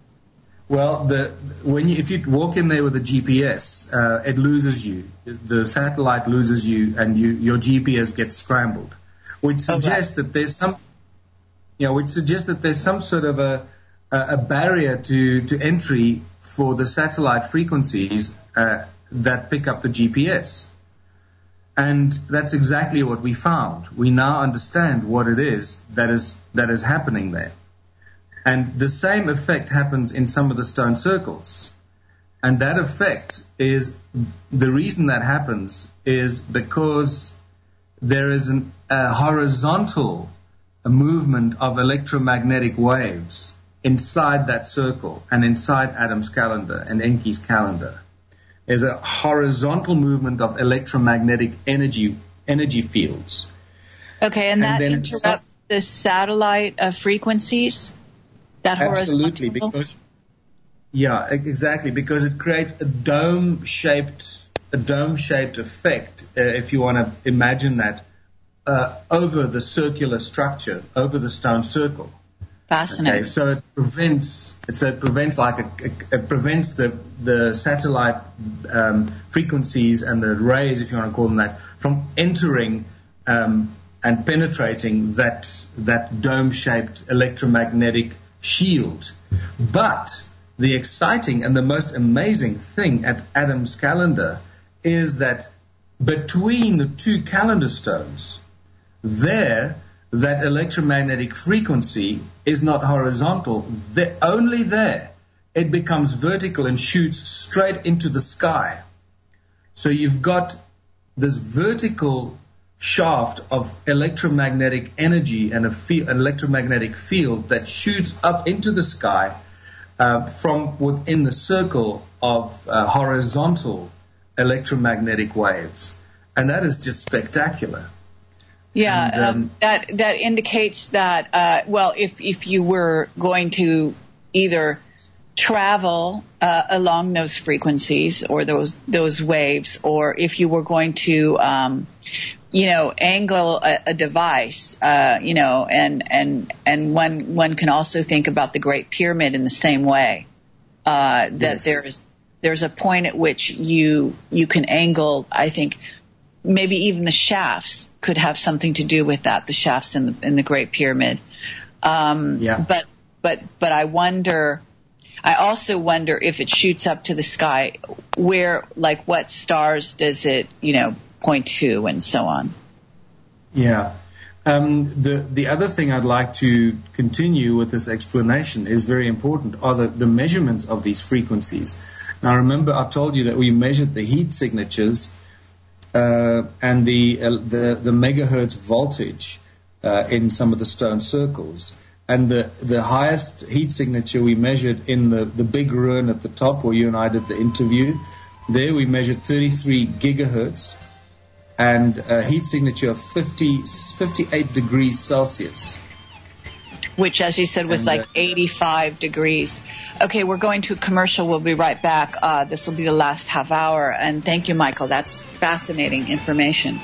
Well, the when you, if you walk in there with a G P S, uh, it loses you. The satellite loses you, and you, your G P S gets scrambled, which suggests okay. that there's some, you know, which suggests that there's some sort of a a barrier to to entry for the satellite frequencies uh, that pick up the G P S. And that's exactly what we found. We now understand what it is that is that is happening there. And the same effect happens in some of the stone circles. And that effect is, the reason that happens is because there is an, a horizontal a movement of electromagnetic waves inside that circle and inside Adam's calendar and Enki's calendar. There's a horizontal movement of electromagnetic energy energy fields. Okay, and, and that then interrupts the satellite uh, frequencies? That Absolutely, horizontal? because yeah, exactly, because it creates a dome-shaped a dome-shaped effect, uh, if you want to imagine that, uh, over the circular structure, over the stone circle. Fascinating. Okay, so it prevents. So it prevents like a, it prevents the the satellite um, frequencies and the rays, if you want to call them that, from entering um, and penetrating that that dome-shaped electromagnetic shield. But the exciting and the most amazing thing at Adam's calendar is that between the two calendar stones, there, that electromagnetic frequency is not horizontal. The, only there it becomes vertical and shoots straight into the sky. So you've got this vertical shaft of electromagnetic energy and a field, an electromagnetic field that shoots up into the sky uh, from within the circle of uh, horizontal electromagnetic waves. And that is just spectacular. Yeah, and, um, um, that that indicates that, uh, well, if, if you were going to either travel uh, along those frequencies or those those waves, or if you were going to, um, you know, angle a, a device, uh, you know, and and and one one can also think about the Great Pyramid in the same way. Uh, that yes. there's there's a point at which you you can angle. I think maybe even the shafts could have something to do with that. The shafts in the in the Great Pyramid. Um, yeah. But but but I wonder. I also wonder if it shoots up to the sky, where, like, what stars does it, you know, point to, and so on. Yeah. Um, the the other thing I'd like to continue with this explanation is very important, are the, the measurements of these frequencies. Now, remember, I told you that we measured the heat signatures uh, and the, uh, the the megahertz voltage uh, in some of the stone circles. And the, the highest heat signature we measured in the, the big ruin at the top where you and I did the interview. There we measured thirty-three gigahertz and a heat signature of fifty, fifty-eight degrees Celsius. Which, as you said, was and, like uh, eighty-five degrees. Okay, we're going to a commercial. We'll be right back. Uh, this will be the last half hour. And thank you, Michael. That's fascinating information.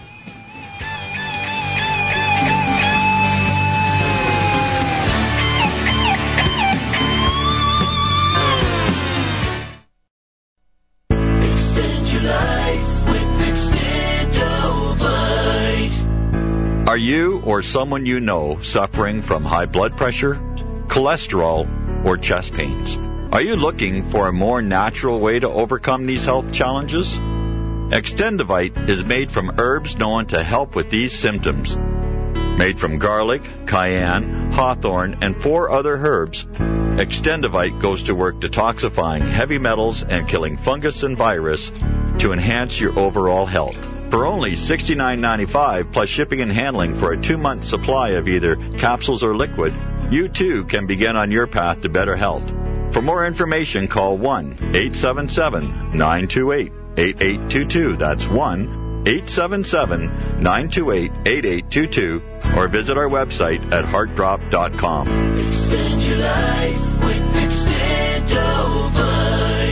Are you or someone you know suffering from high blood pressure, cholesterol, or chest pains? Are you looking for a more natural way to overcome these health challenges? Extendivite is made from herbs known to help with these symptoms. Made from garlic, cayenne, hawthorn, and four other herbs, Extendivite goes to work detoxifying heavy metals and killing fungus and virus to enhance your overall health. For only sixty-nine ninety-five plus shipping and handling for a two-month supply of either capsules or liquid, you too can begin on your path to better health. For more information, call one eight seven seven, nine two eight, eight eight two two. That's one eight seven seven, nine two eight, eight eight two two, or visit our website at heart drop dot com. Extend your life with Extendovite.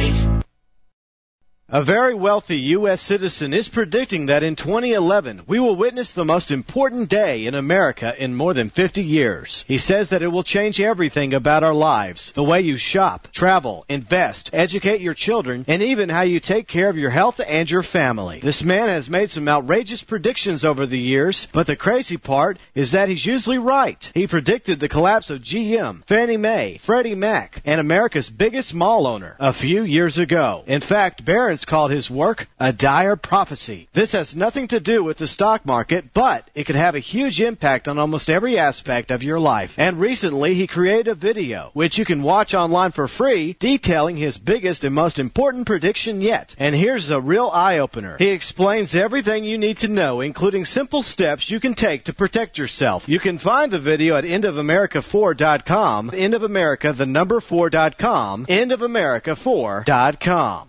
A very wealthy U S citizen is predicting that in twenty eleven, we will witness the most important day in America in more than fifty years. He says that it will change everything about our lives, the way you shop, travel, invest, educate your children, and even how you take care of your health and your family. This man has made some outrageous predictions over the years, but the crazy part is that he's usually right. He predicted the collapse of G M, Fannie Mae, Freddie Mac, and America's biggest mall owner a few years ago. In fact, Barron's called his work a dire prophecy. This has nothing to do with the stock market, but it could have a huge impact on almost every aspect of your life. And recently, he created a video, which you can watch online for free, detailing his biggest and most important prediction yet. And here's a real eye-opener. He explains everything you need to know, including simple steps you can take to protect yourself. You can find the video at end of america four dot com, End of America, the number four dot com, end of america four dot com.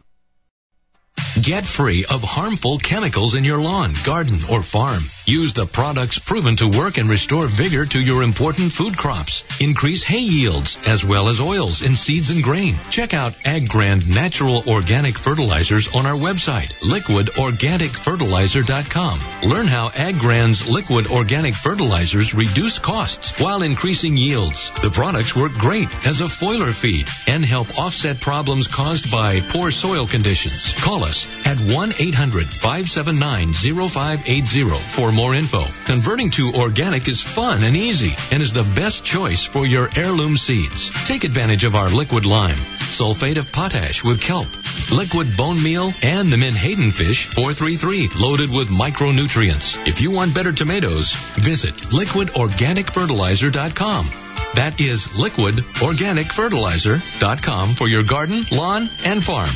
Get free of harmful chemicals in your lawn, garden, or farm. Use the products proven to work and restore vigor to your important food crops. Increase hay yields, as well as oils in seeds and grain. Check out AgGrand Natural Organic Fertilizers on our website, liquid organic fertilizer dot com. Learn how AgGrand's liquid organic fertilizers reduce costs while increasing yields. The products work great as a foliar feed and help offset problems caused by poor soil conditions. Call us at one eight hundred, five seven nine, zero five eight zero for more info. Converting to organic is fun and easy and is the best choice for your heirloom seeds. Take advantage of our liquid lime, sulfate of potash with kelp, liquid bone meal, and the Menhaden fish four three three loaded with micronutrients. If you want better tomatoes, visit liquid organic fertilizer dot com. That is liquid organic fertilizer dot com for your garden, lawn, and farm.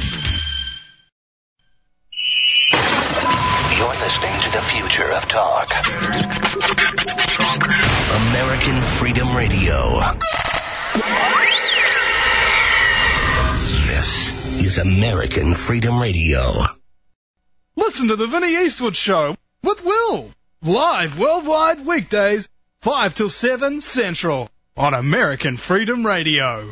You're listening to the future of talk. American Freedom Radio. This is American Freedom Radio. Listen to the Vinny Eastwood Show with Will. Live worldwide weekdays, five till seven Central on American Freedom Radio.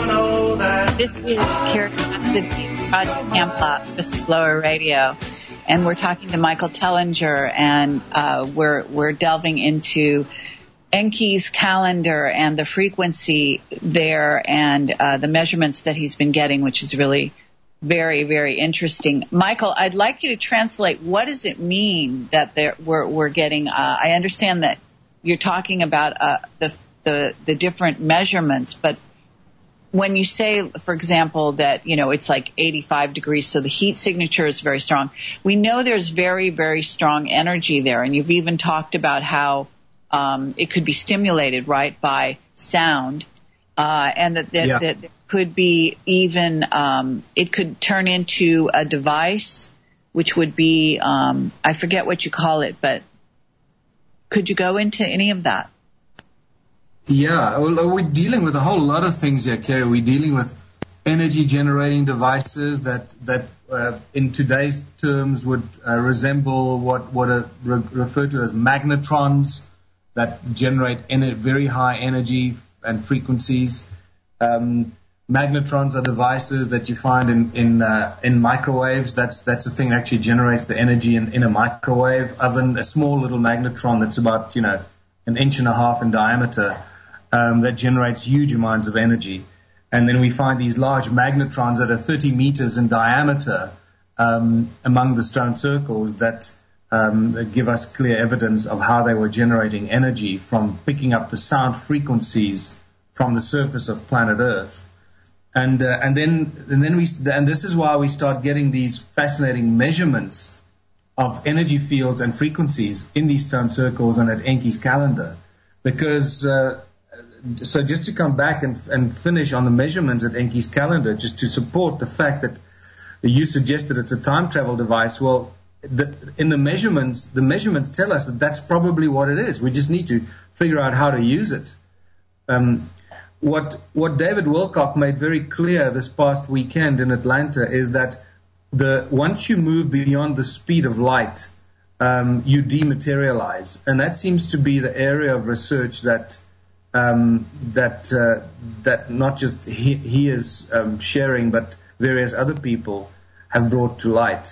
This is Carrie Cassidy, Project Camp Whistleblower Radio. and we're talking to Michael Tellinger, and uh, we're we're delving into Enki's calendar and the frequency there, and uh, the measurements that he's been getting, which is really very, very interesting. Michael, I'd like you to translate. What does it mean that there, we're we're getting? Uh, I understand that you're talking about uh, the the the different measurements, but when you say, for example, that, you know, it's like eighty-five degrees, so the heat signature is very strong, we know there's very, very strong energy there. And you've even talked about how um, it could be stimulated, right, by sound, uh, and that, that, yeah. that there could be even, um, it could turn into a device, which would be, um, I forget what you call it, but could you go into any of that? Yeah, well, we're dealing with a whole lot of things here, Kerry. We're dealing with energy-generating devices that, that uh, in today's terms, would uh, resemble what, what are re- referred to as magnetrons that generate ener- very high energy and frequencies. Um, magnetrons are devices that you find in in, uh, in microwaves. That's that's the thing that actually generates the energy in, in a microwave oven. A small little magnetron that's about, you know, an inch and a half in diameter. Um, that generates huge amounts of energy. And then we find these large magnetrons that are thirty meters in diameter um, among the stone circles that, um, that give us clear evidence of how they were generating energy from picking up the sound frequencies from the surface of planet Earth. And uh, and then and then we and this is why we start getting these fascinating measurements of energy fields and frequencies in these stone circles and at Enki's calendar, because. Uh, So just to come back and, and finish on the measurements at Enki's calendar, just to support the fact that you suggested it's a time travel device. Well, the, in the measurements, the measurements tell us that that's probably what it is. We just need to figure out how to use it. Um, what what David Wilcock made very clear this past weekend in Atlanta is that the once you move beyond the speed of light, um, you dematerialize, and that seems to be the area of research that. Um, that uh, that not just he, he is um, sharing, but various other people have brought to light,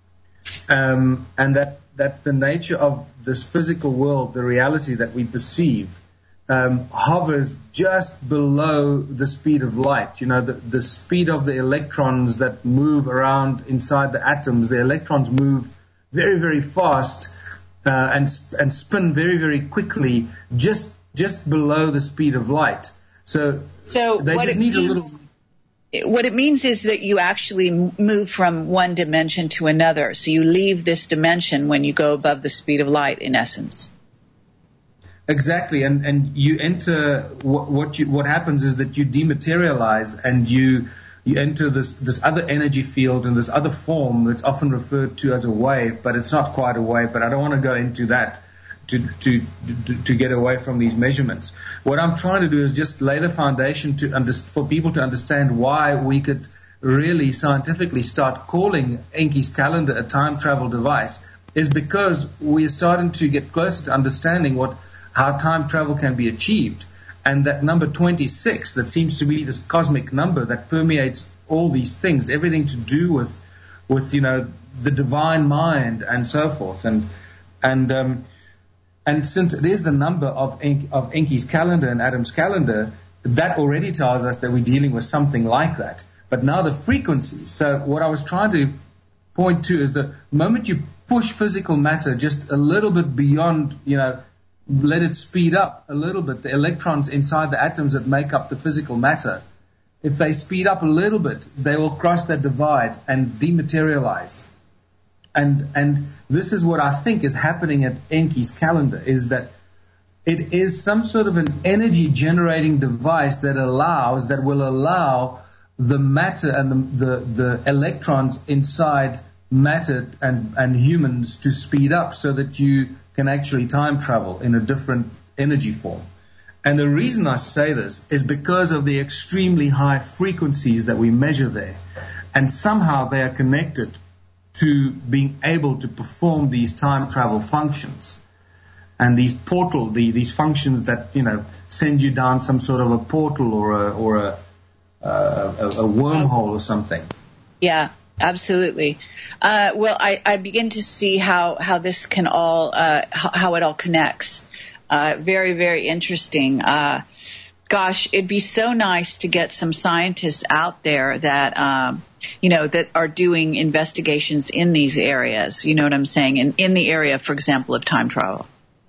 um, and that that the nature of this physical world, the reality that we perceive, um, hovers just below the speed of light. You know, the, the speed of the electrons that move around inside the atoms. The electrons move very, very fast uh, and and spin very, very quickly. Just just below the speed of light. So, so they what just it need means, a little... What it means is that you actually move from one dimension to another. So you leave this dimension when you go above the speed of light, in essence. Exactly, and, and you enter, what, what, you, what happens is that you dematerialize and you you enter this, this other energy field and this other form that's often referred to as a wave, but it's not quite a wave, but I don't want to go into that. To, to to get away from these measurements. What I'm trying to do is just lay the foundation to under, for people to understand why we could really scientifically start calling Enki's calendar a time travel device, is because we're starting to get closer to understanding what how time travel can be achieved. And that number twenty-six, that seems to be this cosmic number that permeates all these things, everything to do with with you know the divine mind and so forth. And and um, And since it is the number of Enki, of Enki's calendar and Adam's calendar, that already tells us that we're dealing with something like that. But now the frequencies. So what I was trying to point to is the moment you push physical matter just a little bit beyond, you know, let it speed up a little bit, the electrons inside the atoms that make up the physical matter, if they speed up a little bit, they will cross that divide and dematerialize. And and this is what I think is happening at Enki's calendar, is that it is some sort of an energy-generating device that allows, that will allow the matter and the, the, the electrons inside matter and, and humans to speed up so that you can actually time travel in a different energy form. And the reason I say this is because of the extremely high frequencies that we measure there. And somehow they are connected to being able to perform these time travel functions and these portal, the, these functions that, you know, send you down some sort of a portal or a or a, uh, a, a wormhole or something. Yeah, Absolutely. Uh, well, I, I begin to see how, how this can all, uh, how, how it all connects. Uh, very, very interesting. Uh, gosh, it'd be so nice to get some scientists out there that, um, you know, that are doing investigations in these areas. You know what I'm saying? In, in the area, for example, of time travel.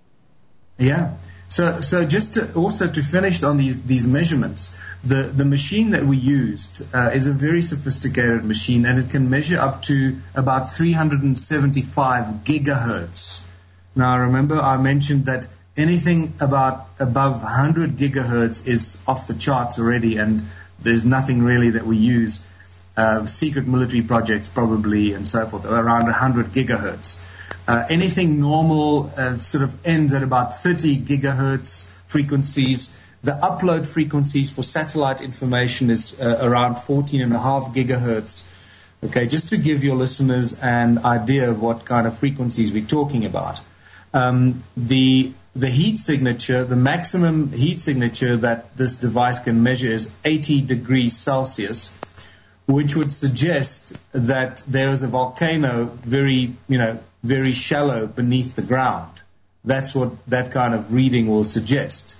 Yeah. So, so just to, also to finish on these, these measurements, the, the machine that we used uh, is a very sophisticated machine, and it can measure up to about three hundred seventy-five gigahertz. Now, remember I mentioned that anything about above one hundred gigahertz is off the charts already, and there's nothing really that we use. Uh, secret military projects probably and so forth, around one hundred gigahertz. Uh, anything normal uh, sort of ends at about thirty gigahertz frequencies. The upload frequencies for satellite information is uh, around fourteen and a half gigahertz. Okay, just to give your listeners an idea of what kind of frequencies we're talking about. Um, the the heat signature, the maximum heat signature that this device can measure is eighty degrees Celsius, which would suggest that there is a volcano very, you know, very shallow beneath the ground. That's what that kind of reading will suggest.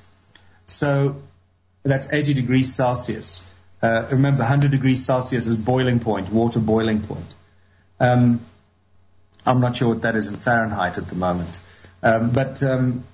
So that's eighty degrees Celsius. Uh, remember, one hundred degrees Celsius is boiling point, water boiling point. Um, I'm not sure what that is in Fahrenheit at the moment. Um, but um,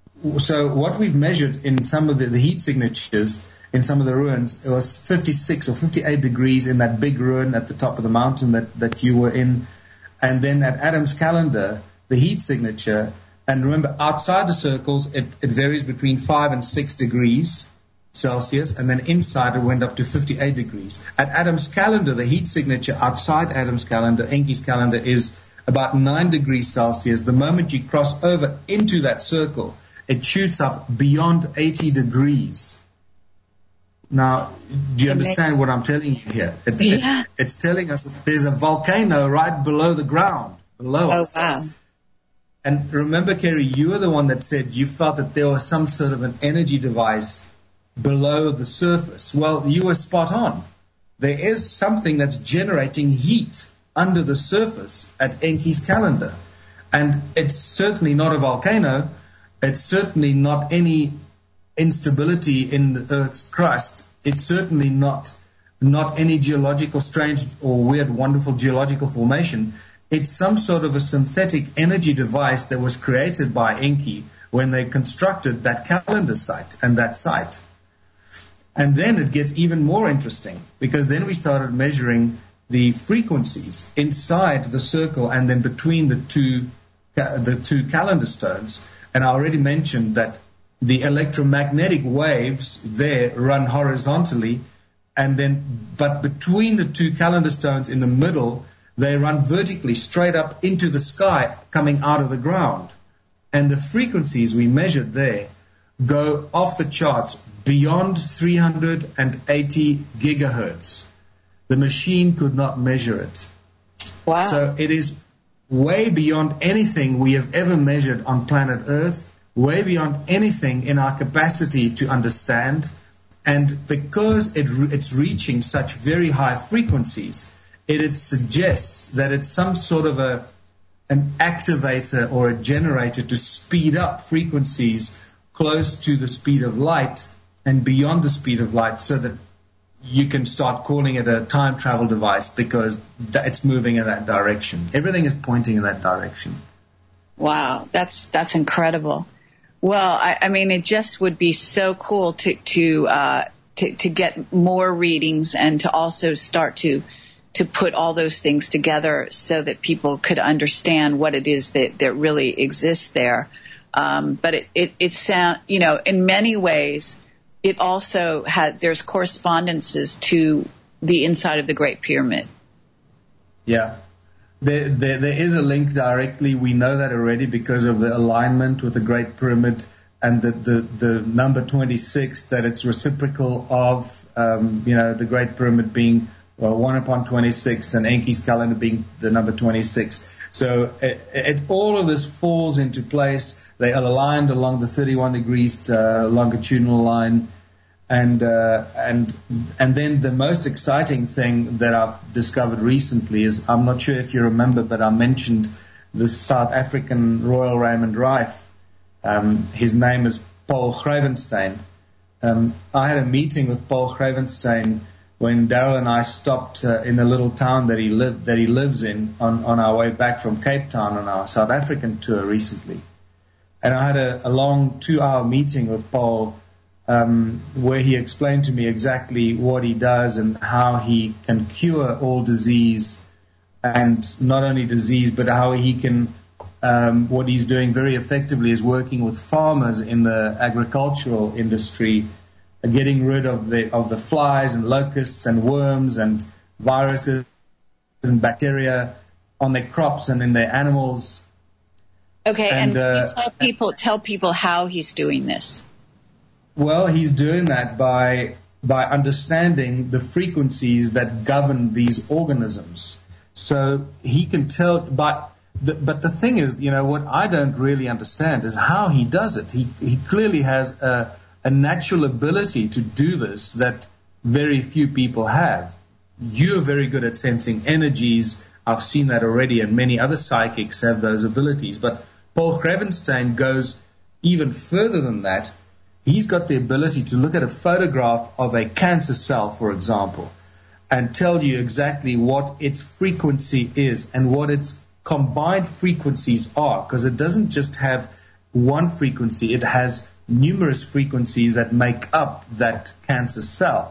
so what we've measured in some of the, the heat signatures in some of the ruins, it was fifty-six or fifty-eight degrees in that big ruin at the top of the mountain that, that you were in. And then at Adam's Calendar, the heat signature, and remember, outside the circles, it, it varies between five and six degrees Celsius, and then inside it went up to fifty-eight degrees. At Adam's Calendar, the heat signature outside Adam's Calendar, Enki's Calendar, is about nine degrees Celsius. The moment you cross over into that circle, it shoots up beyond eighty degrees. Now, do you understand what I'm telling you here? It, yeah. it, it's telling us that there's a volcano right below the ground, below oh, us. Wow. And remember, Kerry, you were the one that said you felt that there was some sort of an energy device below the surface. Well, you were spot on. There is something that's generating heat under the surface at Enki's Calendar. And it's certainly not a volcano. It's certainly not any instability in the Earth's crust. It's certainly not not any geological strange or weird, wonderful geological formation. It's some sort of a synthetic energy device that was created by Enki when they constructed that calendar site and that site. And then it gets even more interesting, because then we started measuring the frequencies inside the circle and then between the two the two calendar stones. And I already mentioned that the electromagnetic waves there run horizontally, and then, but between the two calendar stones in the middle, they run vertically straight up into the sky, coming out of the ground. And the frequencies we measured there go off the charts beyond three hundred eighty gigahertz. The machine could not measure it. Wow. So it is way beyond anything we have ever measured on planet Earth, way beyond anything in our capacity to understand. And because it, it's reaching such very high frequencies, it is, suggests that it's some sort of a an activator or a generator to speed up frequencies close to the speed of light and beyond the speed of light, so that you can start calling it a time travel device, because it's moving in that direction. Everything is pointing in that direction. Wow, that's that's incredible. Well, I, I mean, it just would be so cool to to, uh, to to get more readings, and to also start to to put all those things together so that people could understand what it is that, that really exists there. Um, but it it, it sound you know in many ways it also had there's correspondences to the inside of the Great Pyramid. Yeah. There, there, there is a link directly. We know that already because of the alignment with the Great Pyramid and the, the, the number twenty-six, that it's reciprocal of, um, you know, the Great Pyramid being well, one upon twenty-six and Enki's calendar being the number twenty-six. So it, it, all of this falls into place. They are aligned along the thirty-one degrees uh, longitudinal line. And uh, and and then the most exciting thing that I've discovered recently is, I'm not sure if you remember, but I mentioned the South African Royal Raymond Rife. Um, his name is Paul Gravenstein. Um, I had a meeting with Paul Gravenstein when Daryl and I stopped uh, in a little town that he lived that he lives in on, on our way back from Cape Town on our South African tour recently. And I had a, a long two-hour meeting with Paul, Um, where he explained to me exactly what he does and how he can cure all disease, and not only disease, but how he can, um, what he's doing very effectively is working with farmers in the agricultural industry, uh, getting rid of the of the flies and locusts and worms and viruses and bacteria on their crops and in their animals. Okay, and, and uh, can you tell people tell people how he's doing this? Well, he's doing that by by understanding the frequencies that govern these organisms. So he can tell, but the, but the thing is, you know, what I don't really understand is how he does it. He he clearly has a, a natural ability to do this that very few people have. You're very good at sensing energies. I've seen that already, and many other psychics have those abilities. But Paul Gravenstein goes even further than that. He's got the ability to look at a photograph of a cancer cell, for example, and tell you exactly what its frequency is and what its combined frequencies are, because it doesn't just have one frequency, it has numerous frequencies that make up that cancer cell.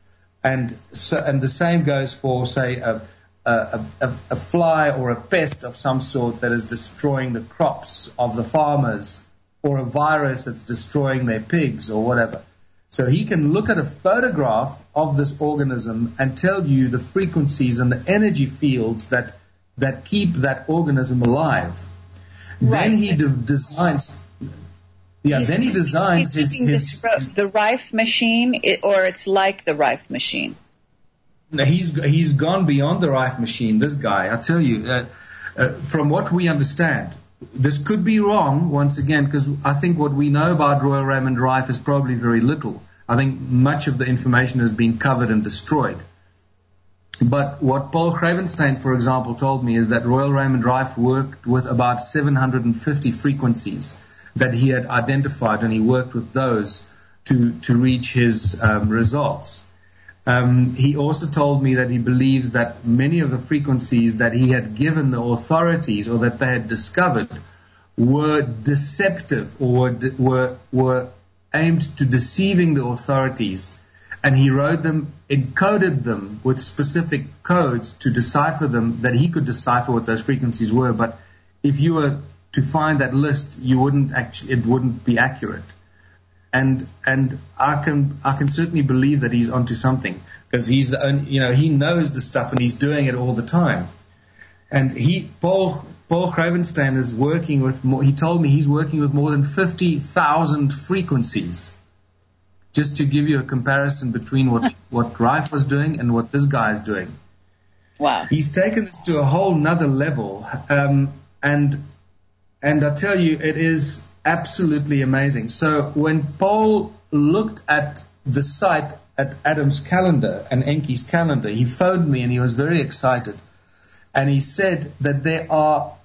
And so, and the same goes for, say, a, a, a, a fly or a pest of some sort that is destroying the crops of the farmers, or a virus that's destroying their pigs or whatever. So he can look at a photograph of this organism and tell you the frequencies and the energy fields that that keep that organism alive. Right. Then he de- designs. Yeah, he's, then he designs he's his, using his, this, the Rife machine, or it's like the Rife machine. No, he's he's gone beyond the Rife machine. This guy, I tell you, uh, uh, from what we understand. This could be wrong, once again, because I think what we know about Royal Raymond Rife is probably very little. I think much of the information has been covered and destroyed. But what Paul Gravenstein, for example, told me is that Royal Raymond Rife worked with about seven hundred fifty frequencies that he had identified, and he worked with those to, to reach his um, results. Um, he also told me that he believes that many of the frequencies that he had given the authorities, or that they had discovered, were deceptive, or were, were, were aimed to deceiving the authorities. And he wrote them, encoded them with specific codes to decipher them, that he could decipher what those frequencies were. But if you were to find that list, you wouldn't actually, it wouldn't be accurate. And and I can I can certainly believe that he's onto something, because he's the only, you know, he knows the stuff and he's doing it all the time. And he Paul Paul Gravenstein is working with more, he told me he's working with more than fifty thousand frequencies, just to give you a comparison between what what Rife was doing and what this guy is doing. Wow. He's taken this to a whole nother level, um, and and I tell you, it is absolutely amazing. So when Paul looked at the site at Adam's calendar and Enki's calendar, he phoned me and he was very excited. And he said that there are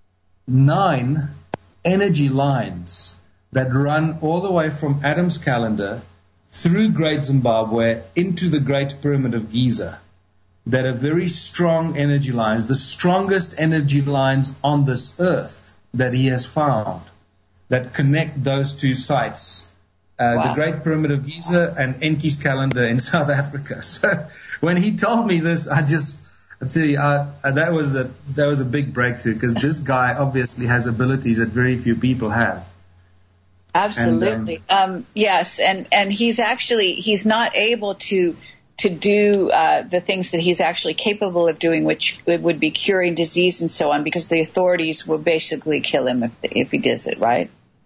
nine energy lines that run all the way from Adam's calendar through Great Zimbabwe into the Great Pyramid of Giza, that are very strong energy lines, the strongest energy lines on this earth that he has found, that connect those two sites, uh, wow. the Great Pyramid of Giza and Enki's calendar in South Africa. So when he told me this, I just, I tell you, I, I, that was a that was a big breakthrough, because this guy obviously has abilities that very few people have. Absolutely, and, um, um, yes, and and he's actually he's not able to to do uh, the things that he's actually capable of doing, which would be curing disease and so on, because the authorities will basically kill him if if he does it, right?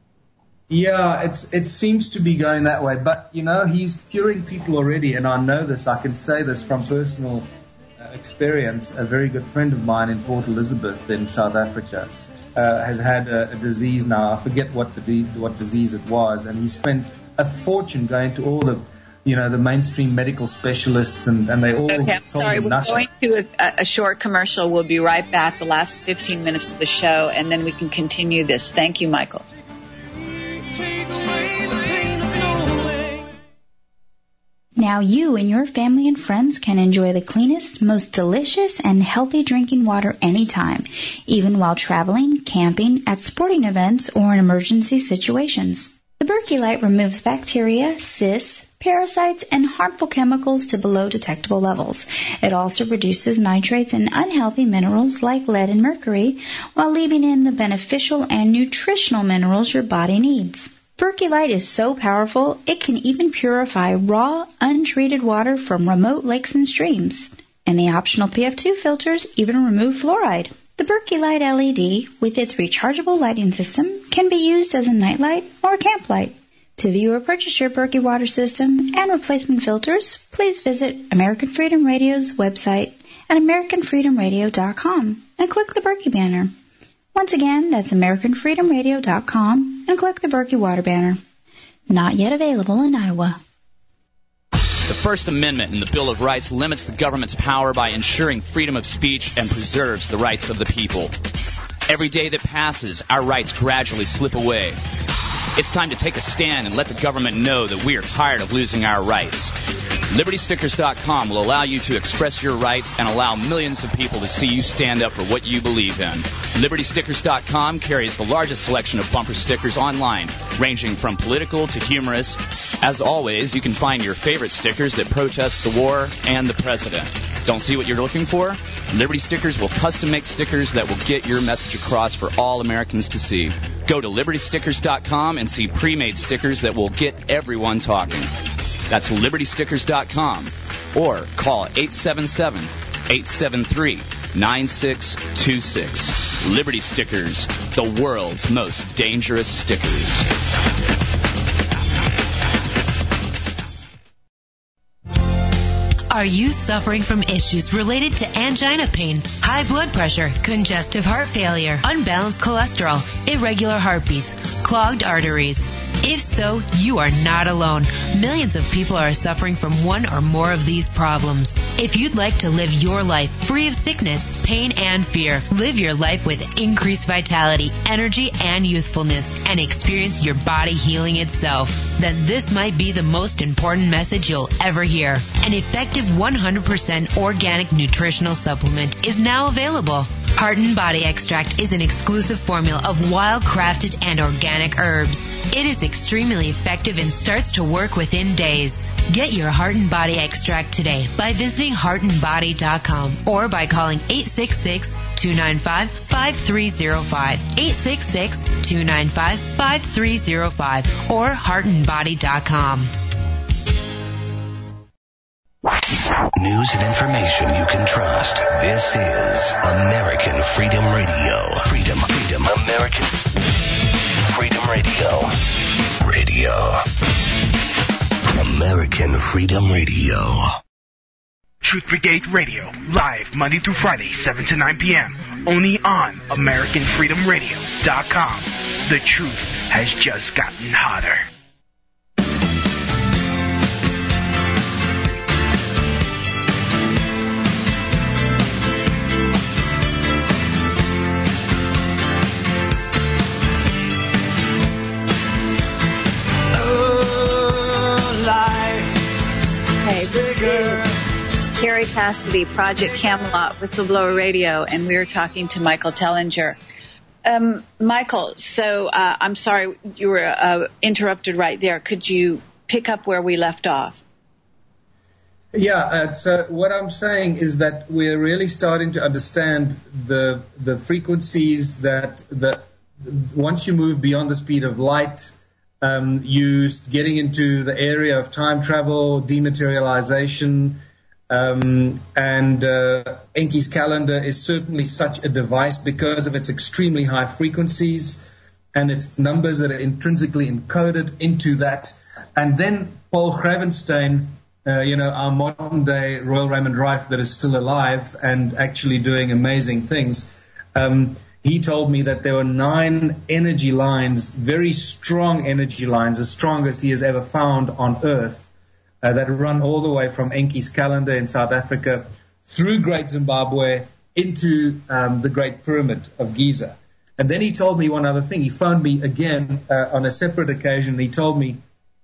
Yeah, it's it seems to be going that way. But, you know, he's curing people already, and I know this. I can say this from personal uh, experience. A very good friend of mine in Port Elizabeth in South Africa uh, has had a, a disease now. I forget what the de- what disease it was, and he spent a fortune going to all the you know, the mainstream medical specialists, and, and they all Okay, I'm told sorry. them We're nothing. going to a, a short commercial. We'll be right back, the last fifteen minutes of the show, and then we can continue this. Thank you, Michael. Now you and your family and friends can enjoy the cleanest, most delicious, and healthy drinking water anytime, even while traveling, camping, at sporting events, or in emergency situations. The Berkey Light removes bacteria, cysts, parasites, and harmful chemicals to below detectable levels. It also reduces nitrates and unhealthy minerals like lead and mercury, while leaving in the beneficial and nutritional minerals your body needs. Berkey Light is so powerful, it can even purify raw, untreated water from remote lakes and streams. And the optional P F two filters even remove fluoride. The Berkey Light L E D, with its rechargeable lighting system, can be used as a nightlight or camp light. To view or purchase your Berkey water system and replacement filters, please visit American Freedom Radio's website at american freedom radio dot com and click the Berkey banner. Once again, that's american freedom radio dot com and click the Berkey water banner. Not yet available in Iowa. The First Amendment in the Bill of Rights limits the government's power by ensuring freedom of speech and preserves the rights of the people. Every day that passes, our rights gradually slip away. It's time to take a stand and let the government know that we are tired of losing our rights. Liberty Stickers dot com will allow you to express your rights and allow millions of people to see you stand up for what you believe in. Liberty Stickers dot com carries the largest selection of bumper stickers online, ranging from political to humorous. As always, you can find your favorite stickers that protest the war and the president. Don't see what you're looking for? Liberty Stickers will custom make stickers that will get your message across for all Americans to see. Go to Liberty Stickers dot com and see pre-made stickers that will get everyone talking. That's Liberty Stickers dot com, or call eight seven seven, eight seven three, nine six two six. Liberty Stickers, the world's most dangerous stickers. Are you suffering from issues related to angina pain, high blood pressure, congestive heart failure, unbalanced cholesterol, irregular heartbeats, clogged arteries? If so, you are not alone. Millions of people are suffering from one or more of these problems. If you'd like to live your life free of sickness, pain, and fear, live your life with increased vitality, energy, and youthfulness, and experience your body healing itself, then this might be the most important message you'll ever hear. An effective one hundred percent organic nutritional supplement is now available. Heart and Body Extract is an exclusive formula of wild-crafted and organic herbs. It is extremely effective and starts to work within days. Get your Heart and Body Extract today by visiting heart and body dot com or by calling eight six six, two nine five, five three zero five, eight six six, two nine five, five three zero five, or heart and body dot com. News and information you can trust. This is American Freedom Radio. Freedom, freedom, American Freedom Radio. Radio. American Freedom Radio. Truth Brigade Radio, live Monday through Friday, seven to nine p.m. Only on american freedom radio dot com. The truth has just gotten hotter. Hey, Carrie Cassidy, Project Camelot, Whistleblower Radio, and we were talking to Michael Tellinger. Um, Michael, so uh, I'm sorry you were uh, interrupted right there. Could you pick up where we left off? Yeah, uh, so what I'm saying is that we're really starting to understand the the frequencies that that once you move beyond the speed of light, um, you getting into the area of time travel, dematerialization, um, and uh, Enki's calendar is certainly such a device because of its extremely high frequencies and its numbers that are intrinsically encoded into that. And then Paul Gravenstein, Uh, you know, our modern-day Royal Raymond Rife that is still alive and actually doing amazing things, um, he told me that there were nine energy lines, very strong energy lines, the strongest he has ever found on Earth, uh, that run all the way from Enki's calendar in South Africa through Great Zimbabwe into um, the Great Pyramid of Giza. And then he told me one other thing. He phoned me again uh, on a separate occasion. He told me,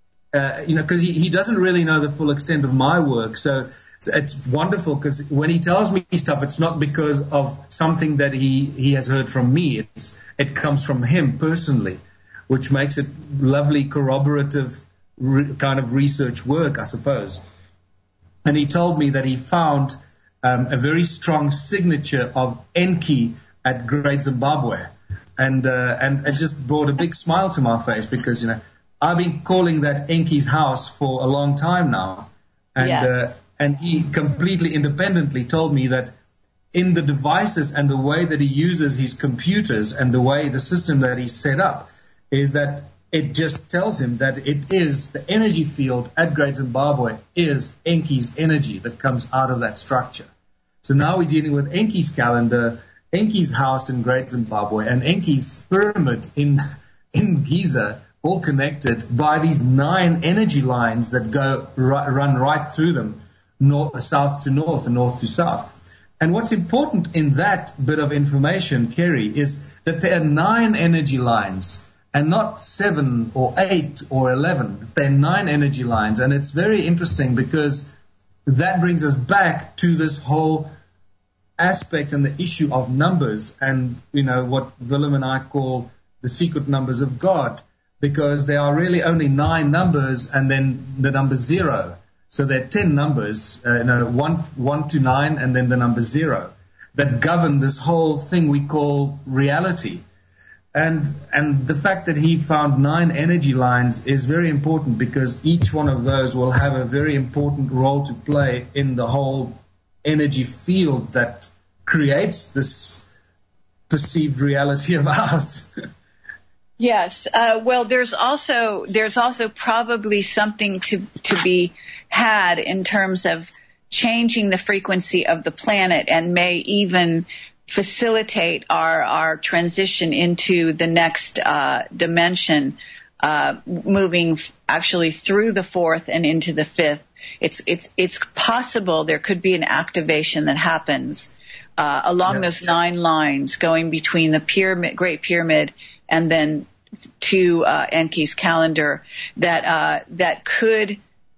uh, you know, because he, he doesn't really know the full extent of my work. So, so it's wonderful because when he tells me stuff, it's not because of something that he, he has heard from me. It's, it comes from him personally, which makes it lovely corroborative re- kind of research work, I suppose. And he told me that he found um, a very strong signature of Enki at Great Zimbabwe. And, uh, and it just brought a big smile to my face because, you know, I've been calling that Enki's house for a long time now. And, yes. uh, and he completely independently told me that in the devices and the way that he uses his computers and the way the system that he's set up is that it just tells him that it is the energy field at Great Zimbabwe is Enki's energy that comes out of that structure. So now we're dealing with Enki's calendar, Enki's house in Great Zimbabwe, and Enki's pyramid in in Giza, all connected by these nine energy lines that go ri- run right through them, north, south to north and north to south. And what's important in that bit of information, Kerry, is that there are nine energy lines and not seven or eight or eleven. There are nine energy lines, and it's very interesting because that brings us back to this whole aspect and the issue of numbers and, you know, what Willem and I call the secret numbers of God, because there are really only nine numbers and then the number zero. So there are ten numbers, uh, you know, one, one to nine and then the number zero that govern this whole thing we call reality. And and the fact that he found nine energy lines is very important because each one of those will have a very important role to play in the whole energy field that creates this perceived reality of ours. Yes. Uh, well, there's also there's also probably something to to be had in terms of changing the frequency of the planet and may even facilitate our our transition into the next uh, dimension, uh, moving actually through the fourth and into the fifth. It's it's it's possible there could be an activation that happens uh, along yeah. those nine lines going between the pyramid, Great Pyramid, and then to uh, Enki's calendar that uh, that could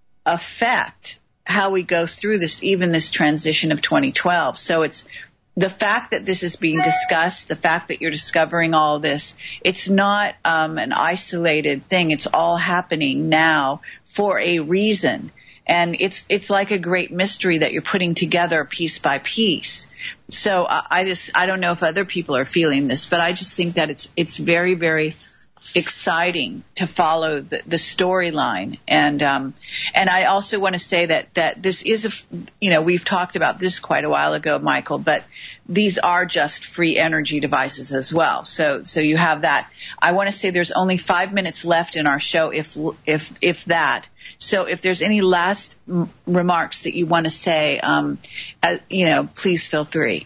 affect how we go through this, even this transition of twenty twelve. So it's the fact that this is being discussed, the fact that you're discovering all this, it's not um, an isolated thing. It's all happening now for a reason. And it's it's like a great mystery that you're putting together piece by piece. So uh, I just I don't know if other people are feeling this, but I just think that it's it's very, very exciting to follow the, the storyline. And um, and I also want to say that, that this is, a, you know, we've talked about this quite a while ago, Michael, but these are just free energy devices as well. So so you have that. I want to say there's only five minutes left in our show, if if if that. So if there's any last m- remarks that you want to say, um, uh, you know, please feel free.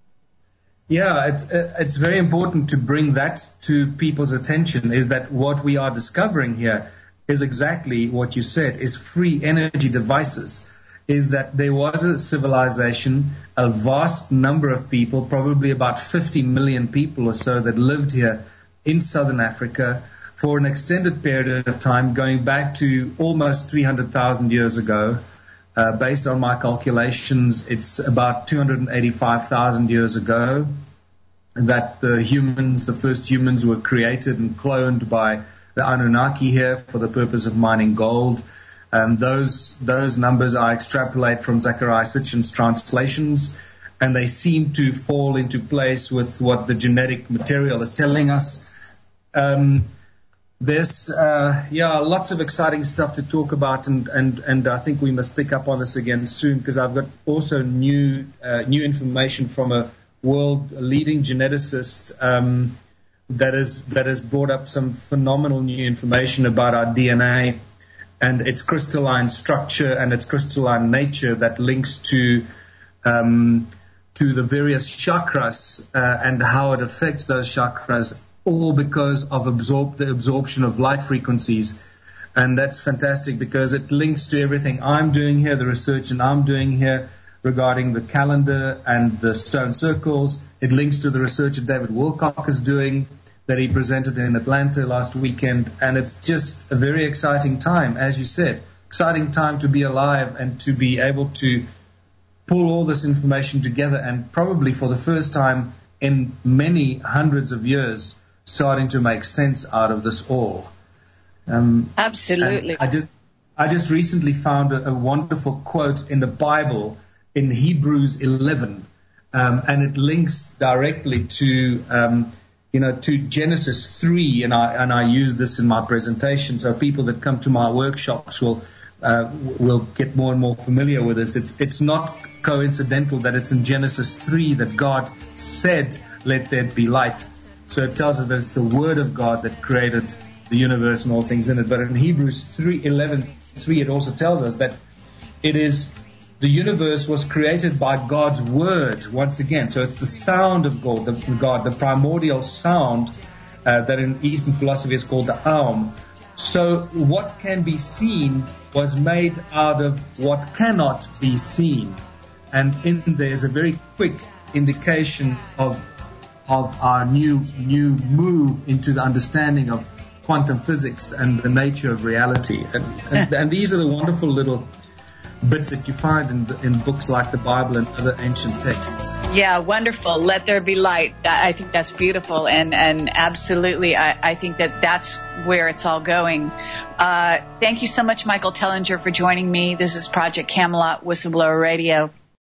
Yeah, it's it's very important to bring that to people's attention, is that what we are discovering here is exactly what you said, is free energy devices, is that there was a civilization, a vast number of people, probably about fifty million people or so that lived here in southern Africa for an extended period of time, going back to almost three hundred thousand years ago. Uh, based on my calculations, it's about two hundred eighty-five thousand years ago that the humans, the first humans, were created and cloned by the Anunnaki here for the purpose of mining gold. Um, those those numbers I extrapolate from Zecharia Sitchin's translations, and they seem to fall into place with what the genetic material is telling us. Um, There's, uh, yeah, lots of exciting stuff to talk about, and, and, and I think we must pick up on this again soon, because I've got also new uh, new information from a world-leading geneticist um, that is that has brought up some phenomenal new information about our D N A and its crystalline structure and its crystalline nature that links to um, to the various chakras uh, and how it affects those chakras, all because of absorb, the absorption of light frequencies And that's fantastic because it links to everything I'm doing here, the research and I'm doing here regarding the calendar and the stone circles. It links to the research that David Wilcock is doing that he presented in Atlanta last weekend. And it's just a very exciting time, as you said, exciting time to be alive and to be able to pull all this information together and probably for the first time in many hundreds of years starting to make sense out of this all. Um, Absolutely. I just, I just recently found a, a wonderful quote in the Bible in Hebrews eleven, um, and it links directly to, um, you know, to Genesis three, and I and I use this in my presentation, so people that come to my workshops will uh, will get more and more familiar with this. It's it's not coincidental that it's in Genesis three that God said, "Let there be light." So it tells us that it's the Word of God that created the universe and all things in it. But in Hebrews three eleven three, it also tells us that it is the universe was created by God's Word once again. So it's the sound of God, the, God, the primordial sound uh, that in Eastern philosophy is called the Aum. So what can be seen was made out of what cannot be seen. And in there is a very quick indication of of our new new move into the understanding of quantum physics and the nature of reality. And, and, and these are the wonderful little bits that you find in, in books like the Bible and other ancient texts. Yeah, wonderful. Let there be light. I think that's beautiful, and, and absolutely, I, I think that that's where it's all going. Uh, thank you so much, Michael Tellinger, for joining me. This is Project Camelot, Whistleblower Radio.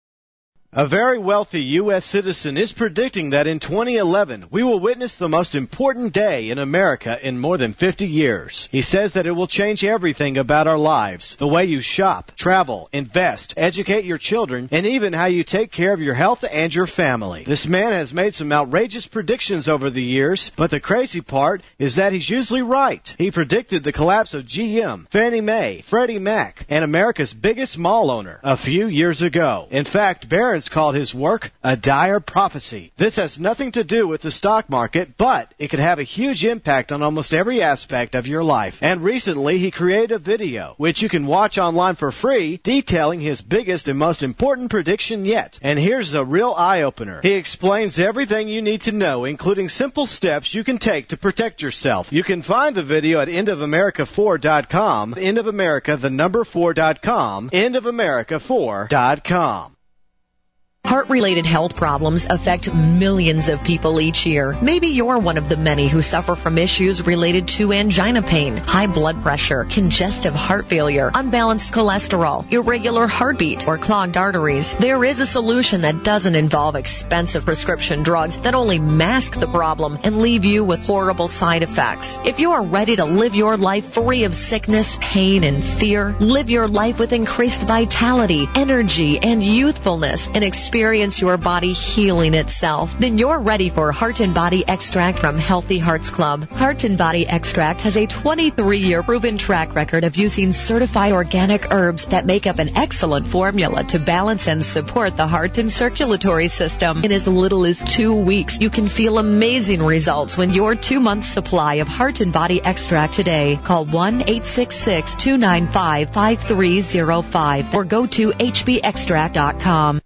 A very wealthy U S citizen is predicting that in twenty eleven we will witness the most important day in America in more than fifty years. He says that it will change everything about our lives, the way you shop, travel, invest, educate your children, and even how you take care of your health and your family. This man has made some outrageous predictions over the years, but the crazy part is that he's usually right. He predicted the collapse of G M, Fannie Mae, Freddie Mac, and America's biggest mall owner a few years ago. In fact, Barron's called his work a dire prophecy. This has nothing to do with the stock market, but it could have a huge impact on almost every aspect of your life. And recently, he created a video, which you can watch online for free, detailing his biggest and most important prediction yet. And here's a real eye-opener. He explains everything you need to know, including simple steps you can take to protect yourself. You can find the video at end of america four dot com, End of America, the number four dot com, end of america four dot com. Heart-related health problems affect millions of people each year. Maybe you're one of the many who suffer from issues related to angina pain, high blood pressure, congestive heart failure, unbalanced cholesterol, irregular heartbeat, or clogged arteries. There is a solution that doesn't involve expensive prescription drugs that only mask the problem and leave you with horrible side effects. If you are ready to live your life free of sickness, pain, and fear, live your life with increased vitality, energy, and youthfulness, and experience Experience your body healing itself, then you're ready for Heart and Body Extract from Healthy Hearts Club. Heart and Body Extract has a twenty-three year proven track record of using certified organic herbs that make up an excellent formula to balance and support the heart and circulatory system. In as little as two weeks, you can feel amazing results when your two-month supply of Heart and Body Extract today. Call one eight six six, two nine five, five three zero five or go to h b extract dot com.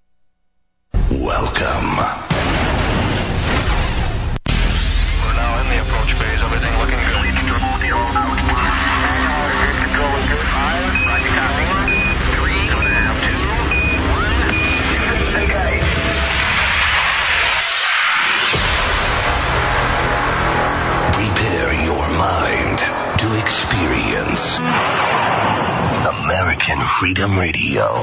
Welcome. We're now in the approach phase. Everything looking good. Control is good. Five. Roger, copy. Three. Two and a half. Two. One. Okay. Prepare your mind to experience American Freedom Radio.